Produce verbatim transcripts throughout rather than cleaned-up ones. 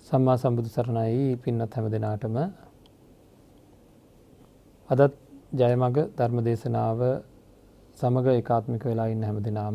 සම්මා සම්බුදු සරණයි පින්වත් හැම දෙනාටම අදත් ජයමග ධර්ම දේශනාව සමග ඒකාත්මික වෙලා ඉන්න හැම දෙනාම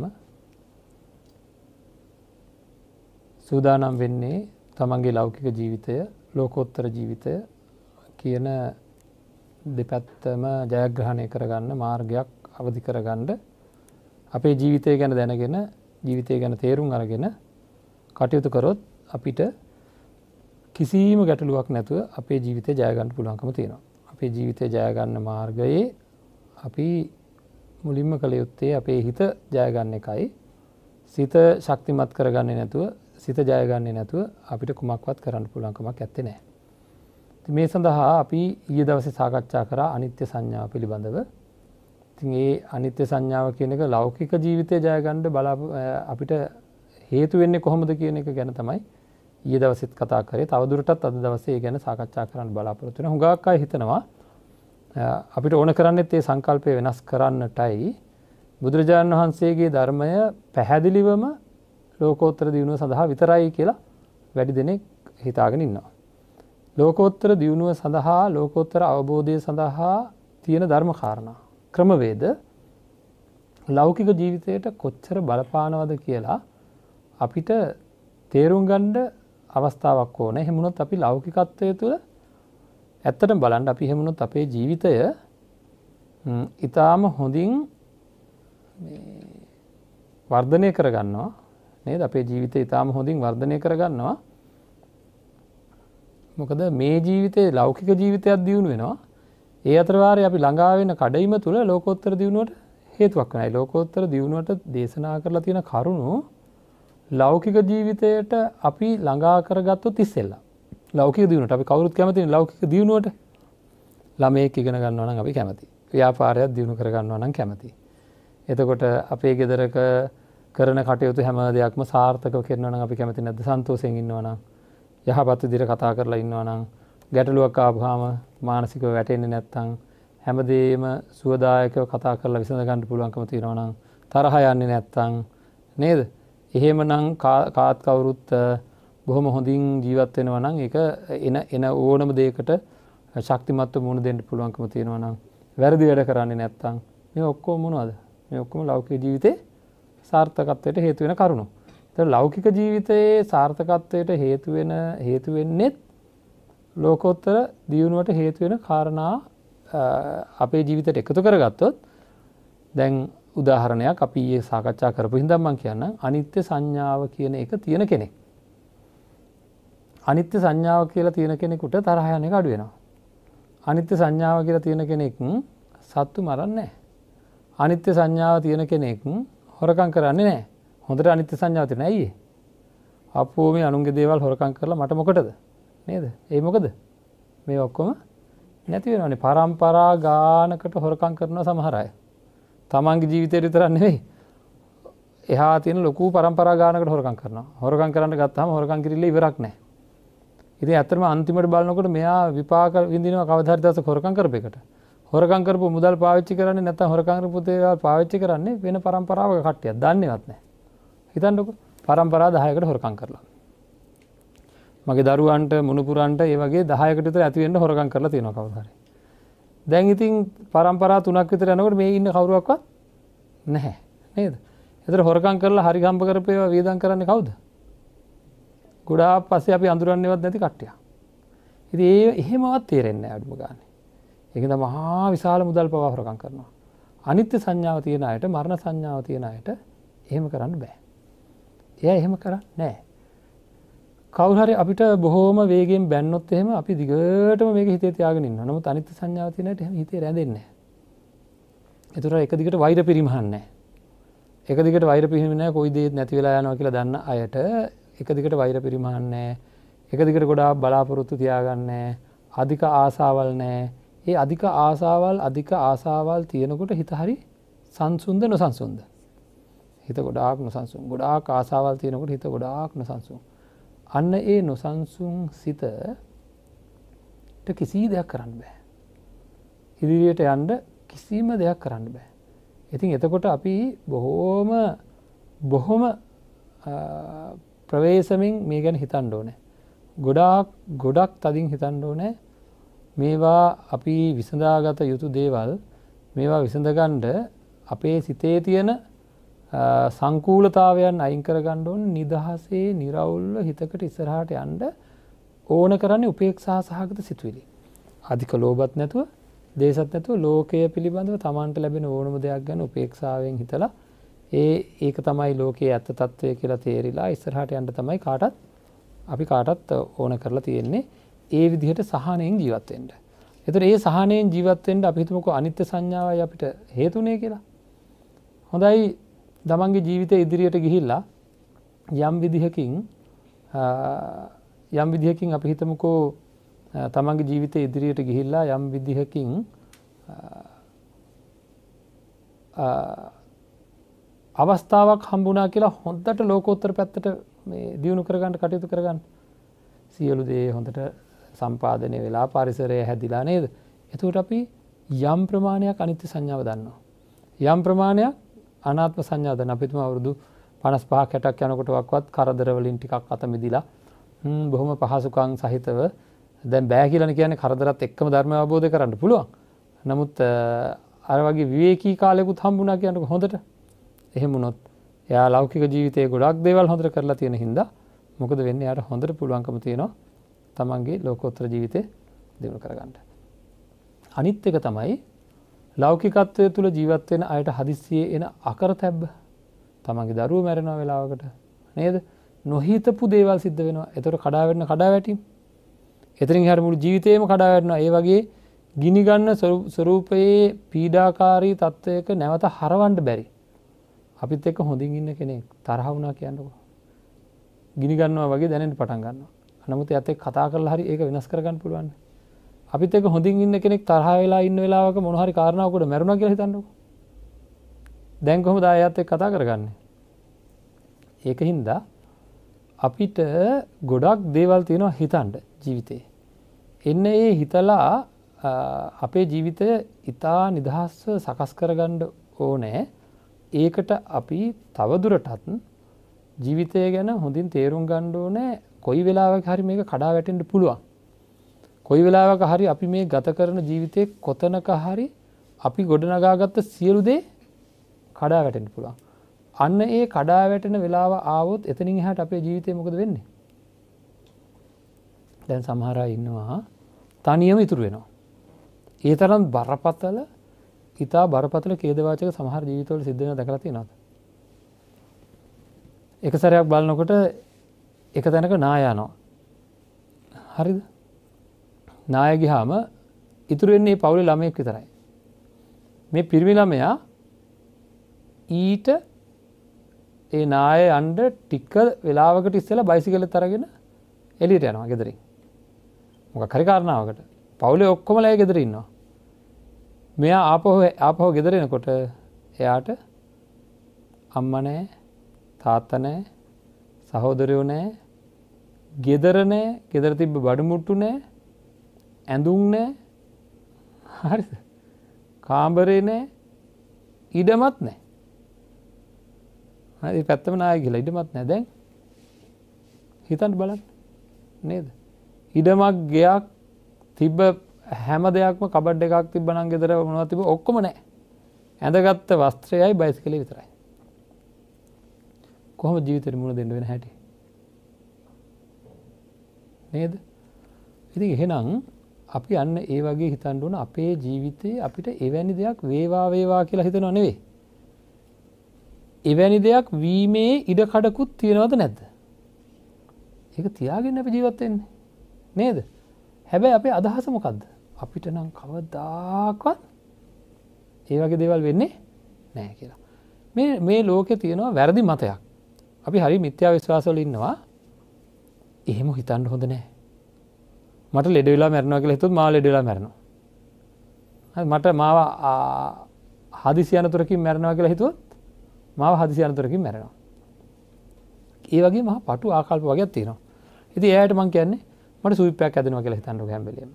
සූදානම් වෙන්නේ තමන්ගේ ලෞකික ජීවිතය ලෝකෝත්තර ජීවිතය කියන දෙපැත්තම ජයග්‍රහණය කරගන්න මාර්ගයක් අවදි කරගන්න අපේ ජීවිතය ගැන දැනගෙන ජීවිතය ගැන තේරුම් අරගෙන කටයුතු කරොත් අපිට කිසිම ගැටලුවක් නැතුව අපේ ජීවිතය ජය ගන්න පුළුවන්කම තියෙනවා. අපේ ජීවිතය ජය ගන්න මාර්ගයේ අපි මුලින්ම කළ යුත්තේ අපේ හිත ජය ගන්න එකයි. සිත ශක්තිමත් කරගන්නේ නැතුව සිත ජය ගන්නේ නැතුව අපිට කුමක්වත් කරන්න පුළුවන් කමක් නැත්තේ නෑ. මේ සඳහා අපි ඊයේ දවසේ සාකච්ඡා කරා අනිත්‍ය සංඥාව පිළිබඳව. ඉතින් ඒ අනිත්‍ය සංඥාව කියන එක ලෞකික ජීවිතය ජය ගන්න බලා අපිට හේතු වෙන්නේ කොහොමද කියන එක ගැන තමයි ඊයේ දවසෙත් කතා කරේ. තවදුරටත් අද දවසේ ඒ ගැන සාකච්ඡා කරන්න බලාපොරොත්තු වෙනවා. හුඟක් අය හිතනවා අපිට ඕන කරන්නේත් ඒ සංකල්පය වෙනස් කරන්නටයි. බුදුරජාණන් වහන්සේගේ ධර්මය පැහැදිලිවම ලෝකෝත්තර දියුණුව සඳහා විතරයි කියලා වැඩි දෙනෙක් හිතාගෙන ඉන්නවා. ලෝකෝත්තර දියුණුව සඳහා ලෝකෝත්තර අවබෝධය සඳහා තියෙන ධර්ම කාරණා ක්‍රමවේද ලෞකික ජීවිතයට කොච්චර බලපානවද කියලා අපිට තේරුම් ගන්න අවස්ථාවක් ඕනේ. එහෙම වුණොත් අපි ලෞකිකත්වය තුළ ඇත්තටම බලන්න අපි එහෙම වුණොත් අපේ ජීවිතය ඊටාම හොඳින් වර්ධනය කරගන්නවා නේද? අපේ ජීවිතය ඊටාම හොඳින් වර්ධනය කරගන්නවා. මොකද මේ ජීවිතේ ලෞකික ජීවිතයක් දියුණු වෙනවා. ඒ අතර වාරේ අපි ළඟා වෙන කඩයිම තුළ ලෝකෝත්තර දියුණුවට හේතුවක් වෙනවා. ලෝකෝත්තර දියුණුවට දේශනා කරලා තියෙන කරුණු ලෞකික ජීවිතයට අපි ළඟා කරගත්තොත් ඉස්සෙල්ලා. ලෞකික දියුණුවට අපි කවුරුත් කැමතිනේ ලෞකික දියුණුවට. ළමයෙක් ඉගෙන ගන්නවා නම් අපි කැමතියි. ව්‍යාපාරයක් දියුණු කර ගන්නවා නම් කැමතියි. එතකොට අපේ ගෙදරක කරන කටයුතු හැම දෙයක්ම සාර්ථකව කරනවා නම් අපි කැමති නැද්ද? සන්තෝෂයෙන් ඉන්නවා නම්, යහපත් විදිහට කතා කරලා ඉන්නවා නම්, ගැටලුවක් ආවම මානසිකව වැටෙන්නේ නැත්නම්, හැමදේම සුවදායකව කතා කරලා විසඳ ගන්න පුළුවන්කම තියෙනවා නම්, තරහ යන්නේ නැත්නම් නේද? එහෙමනම් කාත් කවුරුත් බොහොම හොඳින් ජීවත් වෙනවා නම් ඒක එන එන ඕනම දෙයකට ශක්තිමත්ව මුහුණ දෙන්න පුළුවන්කම තියෙනවා නම්, වැරදි වැඩ කරන්නේ නැත්නම් මේ ඔක්කොම මොනවද? මේ ඔක්කොම ලෞකික ජීවිතේ සාර්ථකත්වයට හේතු වෙන කරුණු. ඒතර ලෞකික ජීවිතයේ සාර්ථකත්වයට හේතු වෙන හේතු වෙන්නේ ලෝකෝත්තර දියුණුවට හේතු වෙන කාරණා අපේ ජීවිතයට එකතු කරගත්තොත් දැන් උදාහරණයක් අපි ඊයේ සාකච්ඡා කරපු හින්දා මම කියන්නම් අනිත්‍ය සංඥාව කියන එක තියෙන කෙනෙක්. අනිත්‍ය සංඥාව කියලා තියෙන කෙනෙකුට තරහ යන එක අඩු වෙනවා. අනිත්‍ය සංඥාව කියලා තියෙන කෙනෙක් සත්තු මරන්නේ නැහැ. අනිත්‍ය සංඥාව තියෙන කෙනෙක් හොරකම් කරන්නේ නැහැ. හොඳට අනිත්‍ය සංඥාව තියෙන ඇයි ඒ? අපෝ මේ අනුන්ගේ දේවල් හොරකම් කරලා මට මොකටද? නේද? ඒ මොකද? මේ ඔක්කොම නැති වෙනවානේ. පරම්පරා ගානකට හොරකම් කරනවා සමහර අය. තමන්ගේ ජීවිතේ විතරක් නෙවෙයි. එහා තියෙන ලොකු පරම්පරා ගානකට හොරකම් කරනවා. හොරකම් කරන්න ගත්තාම හොරකම් කිරිල්ල ඉවරක් නැහැ. ඉතින් ඇත්තටම අන්තිමට බලනකොට මෙයා විපාක විඳිනවා කවදා හරි දවසක හොරකම් කරපේකට. හොරකම් කරපු මුදල් පාවිච්චි කරන්නේ නැත්නම් හොරකම් කරපු දේවල් පාවිච්චි කරන්නේ වෙන පරම්පරාවක කට්ටියක්. දන්නේවත් නැහැ. හිතන්නකෝ පරම්පරා දහයකට හොරකම් කරලා. මගේ දරුවන්ට මුණුපුරන්ට ඒ වගේ දහයකට විතර ඇති වෙන්න හොරකම් කරලා තියෙනවා කවුරු හරි. දැන් ඉතින් පරම්පරා තුනක් විතර යනකොට මේ ඉන්න කවුරුවක්වත් නැහැ නේද? ඒතර හොරකම් කරලා හරි ගම්බ කරපේවා වේදම් කරන්නේ කවුද? ගොඩාක් පස්සේ අපි අඳුරන්නේවත් නැති කට්ටිය. ඉතින් ඒ එහෙමවත් තේරෙන්නේ නැහැ අඩුම ගානේ. ඒකෙන්ද මහා විශාල මුදල් පවා හොරකම් කරනවා. අනිත්‍ය සංඥාව තියෙන අයට, මරණ සංඥාව තියෙන අයට එහෙම කරන්න බෑ. එයා එහෙම කරන්නේ නැහැ. කවුරු හරි අපිට බොහොම වේගයෙන් බැන්නොත් එහෙම අපි දිගටම මේක හිතේ තියාගෙන ඉන්නවා. නමුත් අනිත්‍ය සංඥාව තියෙන අයට එහෙම හිතේ රැඳෙන්නේ නැහැ. ඒතර එක දිගට වෛර පරිමහන්නේ නැහැ. එක දිගට වෛර පරිමහන්නේ නැහැ. කොයි දෙයක් නැති වෙලා යනවා කියලා දන්න අයට එක දිගට වෛර පරිමහන්නේ නැහැ. එක දිගට ගොඩාක් බලාපොරොත්තු තියාගන්නේ නැහැ. අධික ආසාවල් නැහැ. ඒ අධික ආසාවල් අධික ආසාවල් තියෙනකොට හිත හරි සංසුන්ද නොසන්සුන්ද? හිත ගොඩාක් නොසන්සුන්. ගොඩාක් ආසාවල් තියෙනකොට හිත ගොඩාක් නොසන්සුන්. අන්න ඒ නොසන්සුන් සිතට කිසි දෙයක් කරන්න බෑ. ඉදිරියට යන්න කිසිම දෙයක් කරන්න බෑ. ඉතින් එතකොට අපි බොහෝම බොහොම ප්‍රවේශමින් මේ ගැන හිතන්න ඕනේ. ගොඩාක් ගොඩක් තදින් හිතන්න ඕනේ මේවා අපි විසඳාගත යුතු දේවල් මේවා විසඳගන්න අපේ සිතේ තියෙන සංකූලතාවයන් අයින් කරගන්න ඕන නිදහසේ නිරවුල්ව හිතකට ඉස්සරහට යන්න ඕන කරන්නේ උපේක්ෂා සහගත සිතුවිලි. අධික ලෝභත් නැතුව, දේශත් නැතුව ලෝකය පිළිබඳව Tamanට ලැබෙන ඕනම දෙයක් ගැන උපේක්ෂාවෙන් හිතලා ඒ ඒක තමයි ලෝකයේ ඇත්ත తත්වය කියලා තේරිලා ඉස්සරහට යන්න තමයි කාටත් අපි කාටත් ඕන කරලා තියෙන්නේ. ඒ විදිහට සහනයෙන් ජීවත් වෙන්න. ඒතර ඒ සහනයෙන් ජීවත් වෙන්න අපි හිතමුකෝ අනිත්‍ය සංඥාවයි අපිට හේතුනේ කියලා. හොඳයි තමන්ගේ ජීවිතය ඉදිරියට ගිහිල්ලා යම් විදිහකින් යම් විදිහකින් අපි හිතමුකෝ තමන්ගේ ජීවිතය ඉදිරියට ගිහිල්ලා යම් විදිහකින් අවස්ථාවක් හම්බුණා කියලා හොඳට ලෝකෝත්තර පැත්තට මේ දියුණු කරගන්න කටයුතු කරගන්න. සියලු දේ හොඳට සම්පාදනය වෙලා පරිසරය හැදිලා නේද? එතකොට අපි යම් ප්‍රමාණයක් අනිත්‍ය සංඥාව දන්නවා. යම් ප්‍රමාණයක් අනාත්ම සංඥාව දන්නවා. අපි තුමා අවුරුදු පනස් පහක් හැටක් යනකොට වක්වත් කරදර වලින් ටිකක් අත මිදිලා බොහොම පහසුකම් සහිතව දැන් බෑ කියලානේ කියන්නේ කරදරත් එක්කම ධර්මය අවබෝධ කරගන්න පුළුවන්. නමුත් අර වගේ විවේකී කාලයකුත් හම්බුණා කියනකොට හොඳට එහෙම වුණොත් එයා ලෞකික ජීවිතයේ ගොඩක් දේවල් හොඳට කරලා තියෙන හින්දා මොකද වෙන්නේ? එයාට හොඳට පුළුවන්කම තියෙනවා තමන්ගේ ලෝකෝත්තර ජීවිතේ දියුණු කරගන්න. අනිත් එක තමයි ලෞකිකත්වයේ තුල ජීවත් වෙන අයට හදිස්සියේ එන අකරතැබ්බ. තමන්ගේ දරුවෝ මැරෙනවා වෙලාවකට නේද? නොහිතපු දේවල් සිද්ධ වෙනවා. ඒතර කඩා වැටෙන කඩා වැටීම්. එතනින් එහාට මුළු ජීවිතේම කඩා වැටෙනවා. ඒ වගේ ගිනි ගන්න ස්වරූපයේ පීඩාකාරී තත්වයක නැවත හරවන්න බැරි. අපිත් එක්ක හොඳින් ඉන්න කෙනෙක් තරහ වුණා කියන්නකො. ගිනි ගන්නවා වගේ දැනෙන්න පටන් ගන්නවා. නමුත් එයාත් එක්ක කතා කරලා හරි ඒක වෙනස් කරගන්න පුළුවන්. අපිත් එක්ක හොඳින් ඉන්න කෙනෙක් තරහ වෙලා ඉන්න වෙලාවක මොන හරි කාරණාවකට මැරුණා කියලා හිතන්නකො. දැන් කොහොමද ආයෙත් එක්ක කතා කරගන්නේ? ඒකින්ද අපිට ගොඩක් දේවල් තියෙනවා හිතන්න ජීවිතේ. එන්න ඒ හිතලා අපේ ජීවිතය ඉතා නිදහස්ව සකස් කරගන්න ඕනේ. ඒකට අපි තවදුරටත් ජීවිතය ගැන හොඳින් තේරුම් ගන්න ඕනේ. කොයි වෙලාවක හරි මේක කඩා වැටෙන්න පුළුවන්. කොයි වෙලාවක හරි අපි මේ ගත කරන ජීවිතේ කොතනක හරි අපි ගොඩනගාගත්ත සියලු දේ කඩා වැටෙන්න පුළුවන්. අන්න ඒ කඩා වැටෙන වෙලාව ආවොත් එතනින් එහාට අපේ ජීවිතේ මොකද වෙන්නේ? දැන් සමහර අය ඉන්නවා තනියම ඉතුරු වෙනවා. ඒ තරම් බරපතල, ඉතා බරපතල ඛේදවාචක සමහර ජීවිතවල සිද්ධ වෙනවා දැකලා තියෙනවද? එක සැරයක් බලනකොට එක තැනක නාය යනවා. හරිද? නාය ගියාම ඉතුරු වෙන්නේ පවුලේ ළමයෙක් විතරයි. මේ පිරිමි ළමයා ඊට ඒ නාය යන්න ටික වෙලාවකට ඉස්සෙල්ලා බයිසිකලෙත් අරගෙන එළියට යනවා ගෙදරින්. මොකක් හරි කාරණාවකට. පවුලේ ඔක්කොමලා ඒ ගෙදර ඉන්නවා. මෙයා ආපහු ආපහු ගෙදර එනකොට එයාට අම්මා නැහැ, තාත්තා නැහැ, සහෝදරයෝ නැහැ, ගෙදර නැහැ, ගෙදර තිබ්බ බඩු මුට්ටු නැහැ, ඇඳුම් නැහැ. හරිද? කාමරේ නැහැ, ඉඩමත් නැහැ. හරි පැත්තම නාය ගිහලා ඉඩමත් නැහැ. දැන් හිතන්න බලන්න නේද? ඉඩමක් ගයක් තිබ්බ හැම දෙයක්ම කබඩ් එකක් තිබ්බනම් ගෙදර මොනවද තිබ්බ ඔක්කොම නැහැ. ඇඳගත්ත වස්ත්‍රයයි බයිසිකලේ විතරයි. කොහොමද ජීවිතේට මුණ දෙන්න වෙන හැටි? නේද? ඉතින් එහෙනම් අපි අන්න ඒ වගේ හිතන්න ඕන අපේ ජීවිතේ අපිට එවැනි දෙයක් වේවා වේවා කියලා හිතනව නෙවෙයි. එවැනි දෙයක් වීමේ ඉඩ කඩකුත් තියනවද නැද්ද? ඒක තියාගෙන අපි ජීවත් වෙන්නේ. නේද? හැබැයි අපේ අදහස මොකද්ද? අපිට නම් කවදාකවත් ඒ වගේ දේවල් වෙන්නේ නැහැ කියලා. මේ මේ ලෝකේ තියෙනවා වැරදි මතයක්. අපි හරි මිත්‍යා විශ්වාසවල ඉන්නවා. එහෙම හිතන්න හොඳ නැහැ. මට ලෙඩ වෙලා මැරෙනවා කියලා හිතුවොත් මාව ලෙඩ වෙලා මැරෙනවා. හරි මට මාව හදිසි අනතුරකින් මැරෙනවා කියලා හිතුවොත් මාව හදිසි අනතුරකින් මැරෙනවා. ඒ වගේ මහා පටු ආකල්ප වගේක් තියෙනවා. ඉතින් එයාට මම කියන්නේ මට සුවිප්පයක් හැදෙනවා කියලා හිතන්නකො හැම වෙලෙම.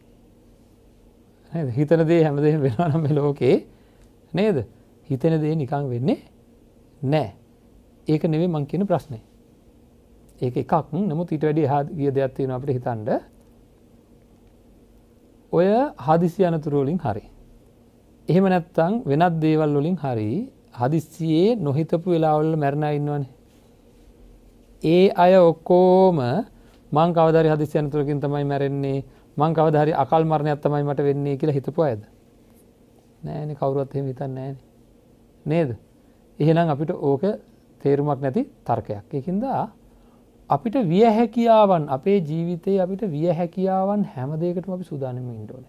නේද? හිතන දේ හැමදේම වෙනවා නම් මේ ලෝකේ නේද? හිතන දේ නිකන් වෙන්නේ නැහැ. ඒක නෙවෙයි මම කියන ප්‍රශ්නේ. ඒක එකක්. නමුත් ඊට වැඩි එහා ගිය දෙයක් තියෙනවා අපිට හිතන්න. ඔය හදිසි අනතුරු වලින් හරි. එහෙම නැත්නම් වෙනත් දේවල් වලින් හරි හදිස්සියේ නොහිතපු වෙලාවල් වල මැරෙනා ඉන්නවනේ. ඒ අය ඔක්කොම මං කවදා හරි හදිස්සි අනතුරකින් තමයි මැරෙන්නේ, මං කවදා හරි අකාල් මරණයක් තමයි මට වෙන්නේ කියලා හිතපු අයද? නෑනේ, කවුරුවත් එහෙම හිතන්නේ නෑනේ. නේද? එහෙනම් අපිට ඕක තේරුමක් නැති තර්කයක්. ඒකින්ද අපිට විය හැකියාවන් අපේ ජීවිතේ අපිට විය හැකියාවන් හැම දෙයකටම අපි සූදානම් වෙන්න ඕනේ.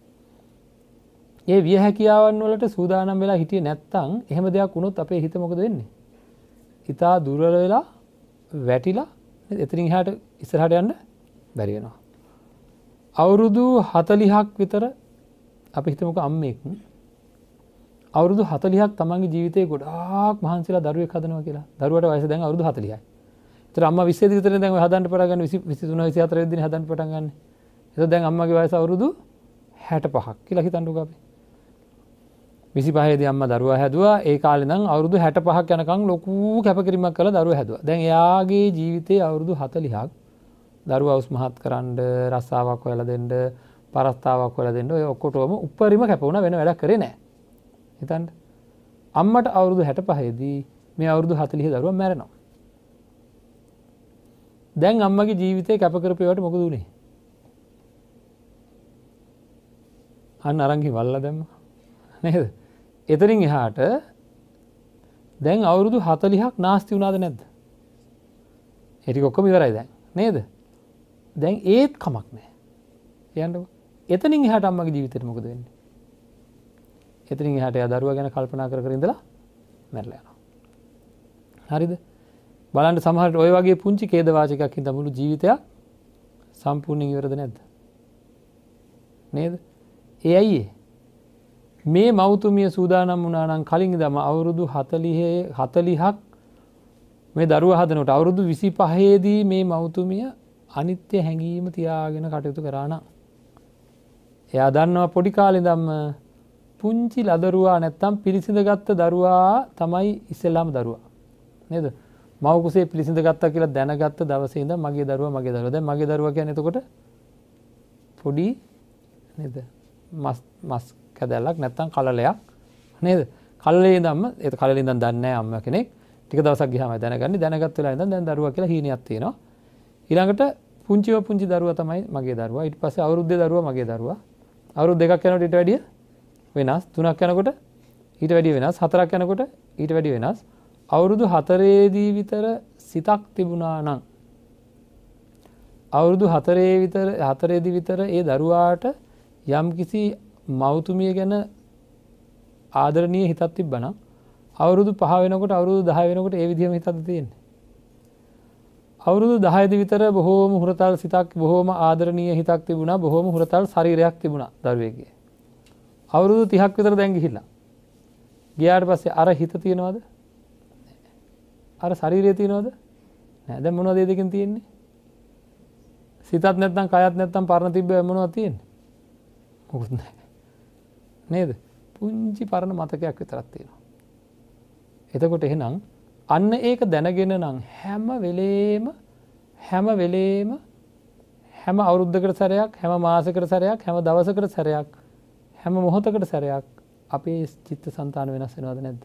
ඒ විය හැකියාවන් වලට සූදානම් වෙලා හිටියේ නැත්නම් එහෙම දෙයක් වුණොත් අපේ හිත මොකද වෙන්නේ? හිතා දුර්වල වෙලා වැටිලා එතනින් එහාට ඉස්සරහට යන්න බැරි වෙනවා. අවුරුදු හතළිහක් විතර අපි හිතමුකෝ අම්මෙක් අවුරුදු හතළිහක් තමන්ගේ ජීවිතේ ගොඩාක් මහන්සිලා දරුවෙක් හදනවා කියලා. දරුවට වයස දැන් අවුරුදු හතළිහයි. ඒතර අම්මා විස්ස විතරනේ දැන් ඔය හදන්න පටන් ගන්න විසි තුන විසි හතර වෙනිදා හදන්න පටන් ගන්න. ඒතර දැන් අම්මගේ වයස අවුරුදු හැට පහක් කියලා හිතන්නකෝ අපි. විසි පහේදී අම්මා දරුවා හැදුවා. ඒ කාලේ නම් අවුරුදු හැට පහක් යනකම් ලොකු කැපකිරීමක් කරලා දරුවා හැදුවා. දැන් එයාගේ ජීවිතේ අවුරුදු හතළිහක් දරුවා උස් මහත් කරන්න, රස්සාවක් හොයලා දෙන්න, පරස්තාවක් හොයලා දෙන්න ඔය ඔක්කොටම උපරිම කැප වුණා, වෙන වැඩක් කරේ නැහැ. හිතන්න. අම්මට අවුරුදු හැට පහේදී මේ අවුරුදු හතළිහ දරුවා මැරෙනවා. දැන් අම්මගේ ජීවිතේ කැප කරපේවට මොකද උනේ? අන්න අරන්ගි වල්ලා දැම්මා. නේද? එතනින් එහාට දැන් අවුරුදු හතළිහක් නාස්ති වුණාද නැද්ද? ඒ ටික ඔක්කොම ඉවරයි දැන්. නේද? දැන් ඒත් කමක් නැහැ. කියන්නකෝ. එතනින් එහාට අම්මගේ ජීවිතේට මොකද වෙන්නේ? එතනින් එහාට එයා දරුවා ගැන කල්පනා කර කර ඉඳලා මැරලා යනවා. හරිද? බලන්න සමහරට ওই වගේ පුංචි ඛේද වාචකයක් හින්දා මුළු ජීවිතයක් සම්පූර්ණයෙන් ඉවරද නැද්ද? නේද? ඒ ඇයි මේ මව්තුමිය සූදානම් වුණා නම් කලින් ඉඳම අවුරුදු හතළිහක් මේ දරුවා හදනකොට අවුරුදු විසි පහේදී මේ මව්තුමිය අනිත්‍ය හැඟීම තියාගෙන කටයුතු කරා නම් එයා දන්නවා පොඩි කාලේ ඉඳන්ම පුංචි ලදරුවා නැත්තම් පිළිසිඳ ගත්ත දරුවා තමයි ඉස්සෙල්ලාම දරුවා. නේද? මව කුසේ පිළිසිඳ ගත්තා කියලා දැනගත්ත දවසේ ඉඳන් මගේ දරුවා මගේ දරුවා. දැන් මගේ දරුවා කියන්නේ එතකොට පොඩි නේද? මස් මස් කැදැල්ලක් නැත්තම් කලලයක් නේද? කලලේ ඉඳන්ම ඒ කලලේ ඉඳන් දන්නේ නැහැ අම්මා කෙනෙක්. ටික දවසක් ගියාම දැනගන්නේ. දැනගත් වෙලාව ඉඳන් දැන් දරුවා කියලා හීනයක් තියෙනවා. ඊළඟට පුංචිව පුංචි දරුවා තමයි මගේ දරුවා. ඊට පස්සේ අවුරුද්දේ දරුවා මගේ දරුවා. අවුරුදු දෙකක් යනකොට ඊට වැඩිය වෙනස්. තුනක් යනකොට ඊට වැඩිය වෙනස්. හතරක් යනකොට ඊට වැඩිය වෙනස්. අවුරුදු හතරේදී විතර සිතක් තිබුණා නම් අවුරුදු හතරේ විතර හතරේදී විතර ඒ දරුවාට යම්කිසි මව්තුමිය ගැන ආදරණීය හිතක් තිබ්බනම් අවුරුදු පහ වෙනකොට අවුරුදු දහ වෙනකොට ඒ විදිහම හිතක්ද තියෙන්නේ. අවුරුදු දහය දී විතර බොහෝම හුරතල් සිතක්, බොහෝම ආදරණීය හිතක් තිබුණා, බොහෝම හුරතල් ශරීරයක් තිබුණා දරුවෙක්ගේ. අවුරුදු තිහක් විතර දැන් ගිහිල්ලා. ගියාට පස්සේ අර හිත තියනවද? අර ශරීරය තියනවද? නෑ. දැන් මොනවද ඒ දෙකෙන් තියෙන්නේ? සිතත් නැත්නම් කයත් නැත්නම් පරණ තිබ්බ මොනවද තියෙන්නේ? මොකුත් නෑ. නේද? පුංචි පරණ මතකයක් විතරක් තියෙනවා. එතකොට එහෙනම් අන්න ඒක දැනගෙන නම් හැම වෙලේම හැම වෙලේම හැම අවුරුද්දකට සැරයක්, හැම මාසයකට සැරයක්, හැම දවසකට සැරයක්, හැම මොහොතකට සැරයක් අපේ චිත්තසංතාන වෙනස් වෙනවද නැද්ද?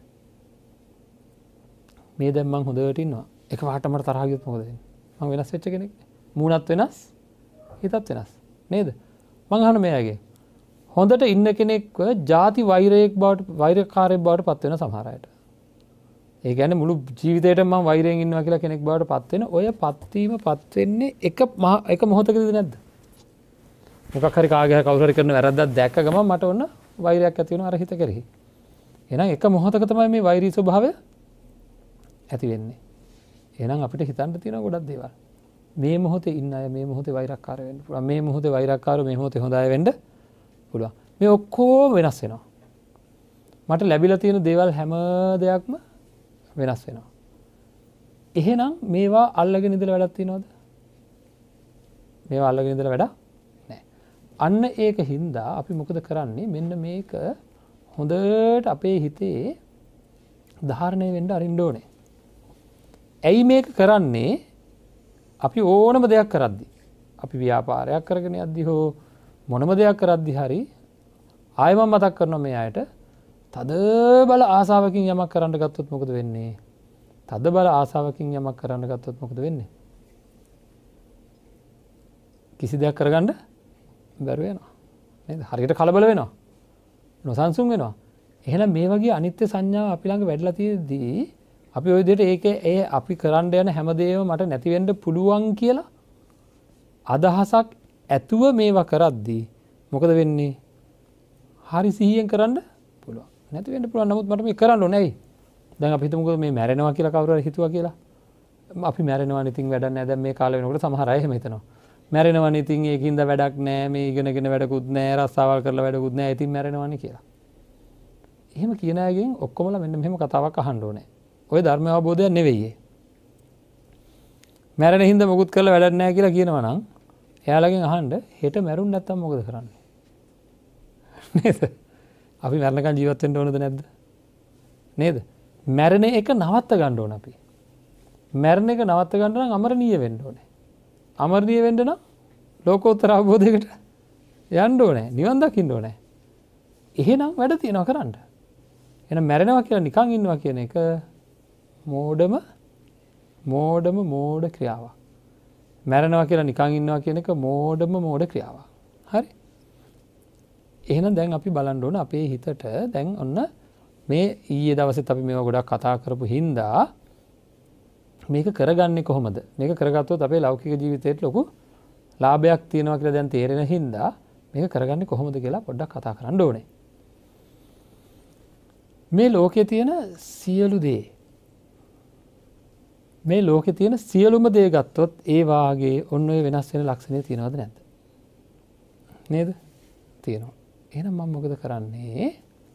මේ දැන් මං හොඳට ඉන්නවා. එක පාට මට තරහ ගියොත් මොකද වෙන්නේ? මං වෙනස් වෙච්ච කෙනෙක්. මූණත් වෙනස්, හිතත් වෙනස්. නේද? මං අහන මෙයාගේ හොඳට ඉන්න කෙනෙක්ව ಜಾති වෛරයක් බවට වෛරකාරයෙක් බවට පත් වෙන සමහර අයට. ඒ කියන්නේ මුළු ජීවිතේටම මම වෛරයෙන් ඉන්නවා කියලා කෙනෙක් බවට පත් වෙන ඔය පත්වීම පත් වෙන්නේ එක එක මොහොතකදීද නැද්ද? මොකක් හරි කාගේ හරි කවුරු හරි කරන වැරද්දක් දැක්ක ගමන් මට ඔන්න වෛරයක් ඇති වෙනවා අර හිත කෙරෙහි. එහෙනම් එක මොහොතක තමයි මේ වෛරී ස්වභාවය ඇති වෙන්නේ. එහෙනම් අපිට හිතන්න තියෙන ගොඩක් දේවල්. මේ මොහොතේ ඉන්න අය මේ මොහොතේ වෛරක්කාර වෙන්න පුළුවන්. මේ මොහොතේ වෛරක්කාරෝ මේ මොහොතේ හොඳ අය වෙන්න පුළුවන්. මේ ඔක්කොම වෙනස් වෙනවා. මට ලැබිලා තියෙන දේවල් හැම දෙයක්ම වෙනස් වෙනවා. එහෙනම් මේවා අල්ලගෙන ඉඳලා වැඩක් තියනවද? මේවා අල්ලගෙන ඉඳලා වැඩක් නැහැ. අන්න ඒක හින්දා අපි මොකද කරන්නේ? මෙන්න මේක හොඳට අපේ හිතේ ධාරණය වෙන්න අරින්න ඕනේ. ඇයි මේක කරන්නේ? අපි ඕනම දෙයක් කරද්දි අපි ව්‍යාපාරයක් කරගෙන යද්දි හෝ මොනම දෙයක් කරද්දි හරි ආයෙ මම මතක් කරනවා මේ අයට තද බල ආසාවකින් යමක් කරන්න ගත්තොත් මොකද වෙන්නේ? තද බල ආසාවකින් යමක් කරන්න ගත්තොත් මොකද වෙන්නේ? කිසි දෙයක් කරගන්න බැරුව යනවා. නේද? හරියට කලබල වෙනවා. නොසන්සුන් වෙනවා. එහෙනම් මේ වගේ අනිත්‍ය සංඥාව අපි ළඟ වැඩිලා තියෙද්දී අපි ওই විදිහට ඒකේ ඒ අපි කරන්න යන හැමදේම මට නැති වෙන්න පුළුවන් කියලා අදහසක් ඇතුව මේවා කරද්දී මොකද වෙන්නේ? හරි සිහියෙන් කරන්න පුළුවන්. නැති වෙන්න පුළුවන්. නමුත් මට මේ කරන්න ඕනේ. ඇයි? දැන් අපි හිතමුකෝ මේ මැරෙනවා කියලා කවුරු හරි හිතුවා කියලා. අපි මැරෙනවා ඉතින් වැඩක් නැහැ. දැන් මේ කාලේ වෙනකොට සමහර අය එහෙම හිතනවා. මැරෙනවනේ ඉතින් ඒකින්ද වැඩක් නැහැ. මේ ඉගෙනගෙන වැඩකුත් නැහැ. රස්සාවල් කරලා වැඩකුත් නැහැ. ඉතින් මැරෙනවනේ කියලා. එහෙම කියන අයගෙන් ඔක්කොමලා මෙන්න මෙහෙම කතාවක් අහන්න ඕනේ. ඔය ධර්ම අවබෝධයක් නෙවෙයි. මැරෙන හින්දා මොකුත් කරලා වැඩක් නැහැ කියලා කියනවා නම් එයාලගෙන් අහන්න හෙට මැරුන් නැත්තම් මොකද කරන්නේ? නේද? අපි මැරෙනකන් ජීවත් වෙන්න ඕනද නැද්ද? නේද? මැරෙන එක නවත්ත ගන්න ඕන අපි. මැරෙන එක නවත්ත ගන්න නම් අමරණීය වෙන්න ඕනේ. අමරණීය වෙන්න නම් ලෝකෝත්තර අවබෝධයකට යන්න ඕනේ. නිවන් දකින්න ඕනේ. එහෙනම් වැඩ තියනවා කරන්න. එහෙනම් මැරෙනවා කියලා නිකන් ඉන්නවා කියන එක මෝඩම මෝඩම මෝඩ ක්‍රියාවක්. මැරෙනවා කියලා නිකන් ඉන්නවා කියන එක මෝඩම මෝඩ ක්‍රියාවක්. හරි? එහෙනම් දැන් අපි බලන්න ඕන අපේ හිතට දැන් ඔන්න මේ ඊයේ දවසෙත් අපි මේවා ගොඩක් කතා කරපු හින්දා මේක කරගන්නේ කොහොමද? මේක කරගත්තොත් අපේ ලෞකික ජීවිතේට ලොකු ලාභයක් තියෙනවා කියලා දැන් තේරෙන හින්දා මේක කරගන්නේ කොහොමද කියලා පොඩ්ඩක් කතා කරන්න ඕනේ. මේ ලෝකේ තියෙන සියලු දේ මේ ලෝකේ තියෙන සියලුම දේ ගත්තොත් ඒ වාගේ ඔන්න ඔය වෙනස් වෙන ලක්ෂණ තියෙනවද නැද්ද? නේද? තියෙනවා. එහෙනම් මම මොකද කරන්නේ?